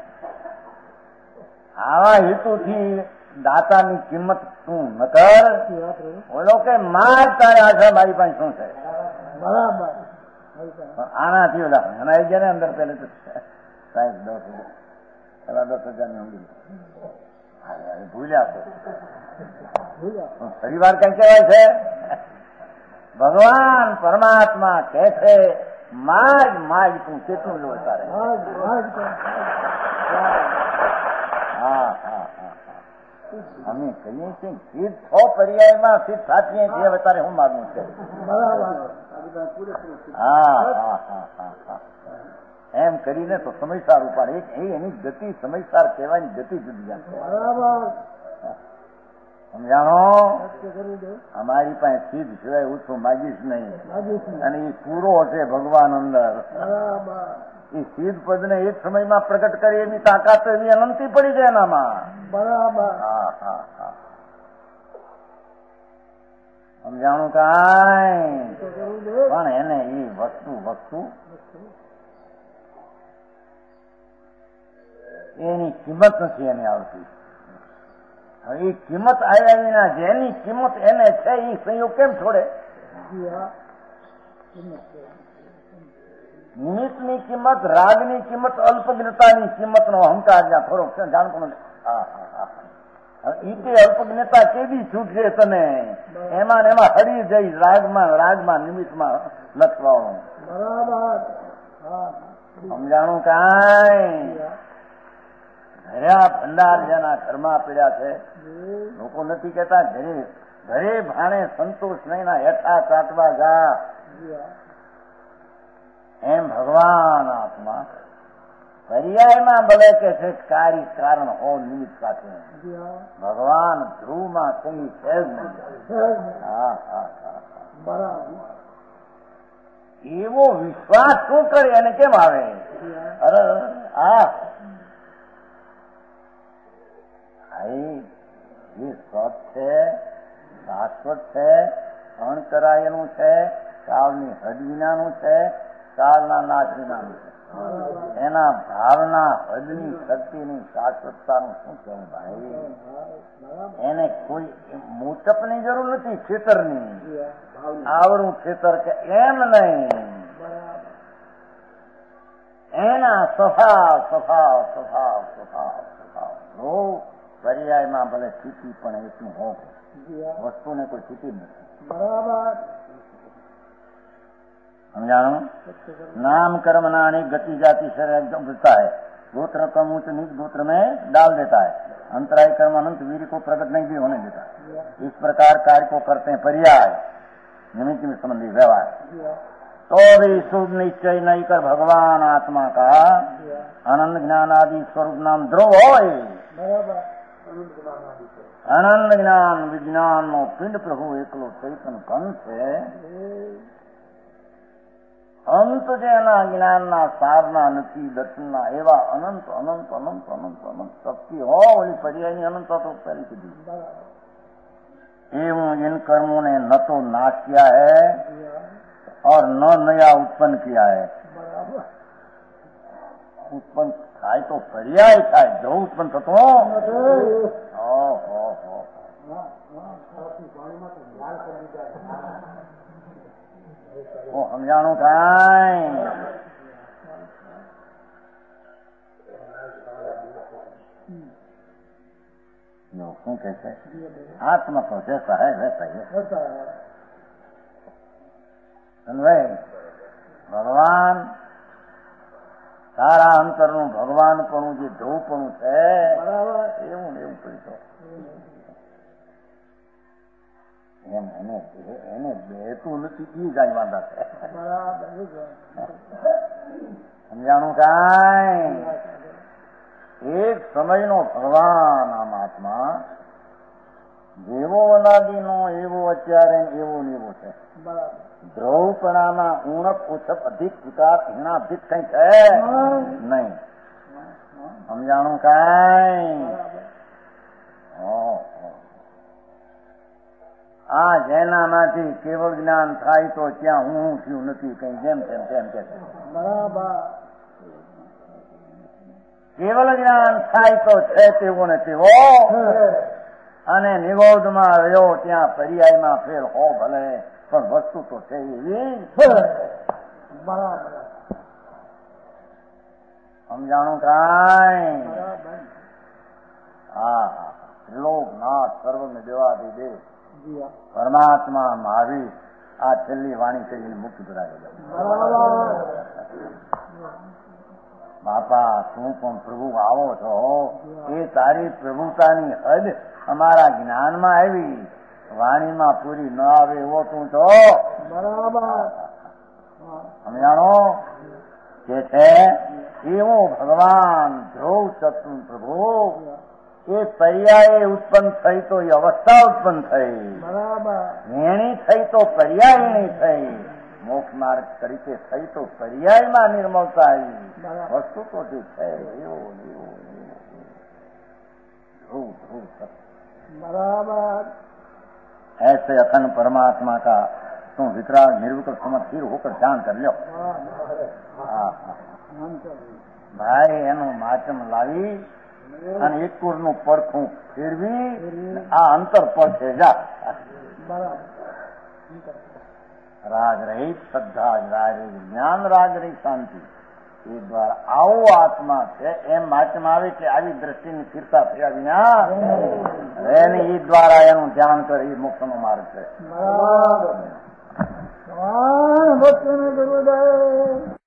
આવા હેતુથી દાતાની કિંમત શું ન કર. ઓલો કે માર તારે આશા મારી પાસે શું છે? બરાબર. આનાથી ઓલા એના આવી ગયા ને અંદર પેલે તો સાહેબ દસ હજાર પેલા દસ હજાર ની ઊંઘી ભૂલ્યા છે. ફરી વાર કઈ કહેવાય છે? ભગવાન પરમાત્મા કે છે માગ માગ તું કેટલું લો તારે. હા હા હા અમે કહીએ છીએ સિદ્ધ છો પર્યાયમાં સિદ્ધ સાચીએ છીએ. હવે તારે શું માગવું છે? હા હા હા હા હા એમ કરીને તો સમયસાર ઉપાડે. એ એની ગતિ સમયસાર કહેવાની ગતિ જુદી છે. સમજાણો? અમારી પાસે સિદ્ધ સિવાય ઓછું માગીશ નહીં, અને એ પૂરો છે ભગવાન અંદર. એ સિદ્ધ પદ ને એક સમયમાં પ્રગટ કરી એની તાકાત એવી અનંતી પડી જાય એનામાં. બરાબર. હા હા હા સમજાણું કાંઈ? પણ એને એ વસ્તુ વસ્તુ એની કિંમત નથી એને આવતી. હવે એ કિંમત આવ્યા વિના જેની કિંમત એને છે એ સંયોગ કેમ છોડે? નિમિત્તની કિંમત, રાગની કિંમત, અલ્પજ્ઞતાની કિંમત નો અહંકાર જ્યાં થોડોક જાણતો નથી. ઈ અલ્પજ્ઞતા કેવી છૂટશે તને? એમાં એમાં હરી જઈ રાગમાં રાગમાં નિમિત્તમાં લખવાનું. બરાબર. સમજાણું કાંઈ ઘર્યા ભંડાર જેના ઘરમાં પીડ્યા છે લોકો નથી કહેતા ઘરે ઘરે ભાણે સંતોષ નહીં ના હેઠા ચાટવા જા એમ ભગવાન આત્મા પર્યાયમાં ભલે કે છે કાર્ય કારણ હો નિમિત્ત સાથે ભગવાન ધ્રુવમાં કઈ છે જ નહીં. હા હા હા બરાબર. એવો વિશ્વાસ શું કરે અને કેમ આવે? અરે હા એ સત છે, શાશ્વત છે, અણકરાયેલું છે, કાળની હદ વિનાનું છે, કાળના નાશ વિનાનું છે. એના ભાવના હદની શક્તિની શાશ્વતતાનું શું કહેવું ભાઈ? એને કોઈ મોટપની જરૂર નથી, ખેતરની આવડું ખેતર કે એમ નહીં, એના સ્વભાવ સ્વભાવ સ્વભાવ સ્વભાવ સ્વભાવ નો પર્યાયમાં ભલે સ્થિતિ પણ એટલું હો વસ્તુને કોઈ સ્થિતિ જ નથી. બરાબર. समझानो नाम कर्म ना अनेक गति जाति शरीर उठता है, गोत्र कम ऊंच नीच गोत्र में डाल देता है, अंतराय कर्म अनंत वीर को प्रकट नहीं भी होने देता. इस प्रकार कार्य को करते हैं पर्याय निमित्त में संबंधी व्यवहार. तो भी शुभ निश्चय नहीं कर भगवान आत्मा का आनंद ज्ञान आदि स्वरूप नाम ध्रुव हो. आनंद ज्ञान विज्ञान नो पिंड प्रभु एकलो चैतन कंस है. અંત જેના જ્ઞાનના સારના નથી, દર્શનના એવા અનંત અનંત અનંત અનંત અનંત શક્તિ હો. ઓલી પર્યાયની અનંત તો પહેલી કીધી. एवं इन कर्मों ने न तो नाश किया है और न नया उत्पन्न किया है. उत्पन्न થાય તો પર્યાય થાય, જો ઉત્પન્ન થતો સમજાણું કાંઈ? શું કે છે? આત્મા તો જૈસા હૈ વૈસા હૈ. ભગવાન તારા અંતરનું ભગવાનપણું જે ધ્રુવપણું છે એવું ને એવું કરી એમ એને એને બેતું નથી, એ જાય વાંધા છે. સમજાણું કાંઈ? એક સમયનો ભગવાન આમ આત્મા જેવો અનાદિનો એવો અત્યારે એવો ને એવો છે. ધ્રુવપણામાં ઉણપ ઉછપ અધિક વિકાર એના અધિક કઈ છે નહીં. સમજાણું કાંઈ? આ જેનામાંથી કેવળ જ્ઞાન થાય તો ત્યાં હું હું થયું નથી કઈ, જેમ તેમ તેમ કે કેવળ જ્ઞાન થાય તો છે તેવો ને તેવો, અને નિરોધમાં રહ્યો ત્યાં પર્યાયમાં ફેર હો ભલે, પણ વસ્તુ તો છે એવી. સમજાણું કાંઈ? હા હા ત્રિલોકનાથ સર્વને દેવાદી દેવ પરમાત્મા મહાવીર આ છેલ્લી વાણી કરીને મુક્ત કરાવી. બાપા તું પણ પ્રભુ આવો છો, એ તારી પ્રભુતાની હદ અમારા જ્ઞાનમાં આવી, વાણીમાં પૂરી ન આવે એવો તું છો. સમજાણો કે છે એવો ભગવાન ધ્રુવ ચતુર પ્રભુ એ પર્યાય ઉત્પન્ન થઈ તો એ અવસ્થા ઉત્પન્ન થઈ, વેણી થઈ તો પર્યાયણી થઈ, મોક્ષ માર્ગ તરીકે થઈ તો પર્યાયમાં નિર્મળતા આવી. વસ્તુ તો જે છે એવો बराबर. ऐसे अखंड परमात्मा का तुम वितराग निर्विकल्प समझ स्थिर होकर ध्यान कर लो. ભાઈ એનું માચમ લાવી અને એક કુરનું પડખું ફેરવી આ અંતર પડશે જા. રાગ રહિત શ્રદ્ધા રાગ જ્ઞાન રાગ રહિત શાંતિ એ દ્વારા આવો આત્મા છે એમ માચમ આવે કે આવી દ્રષ્ટિની સ્થિરતા થયા વિના એને એ દ્વારા એનું ધ્યાન કરે એ મોક્ષનો માર્ગ છે. બરાબર.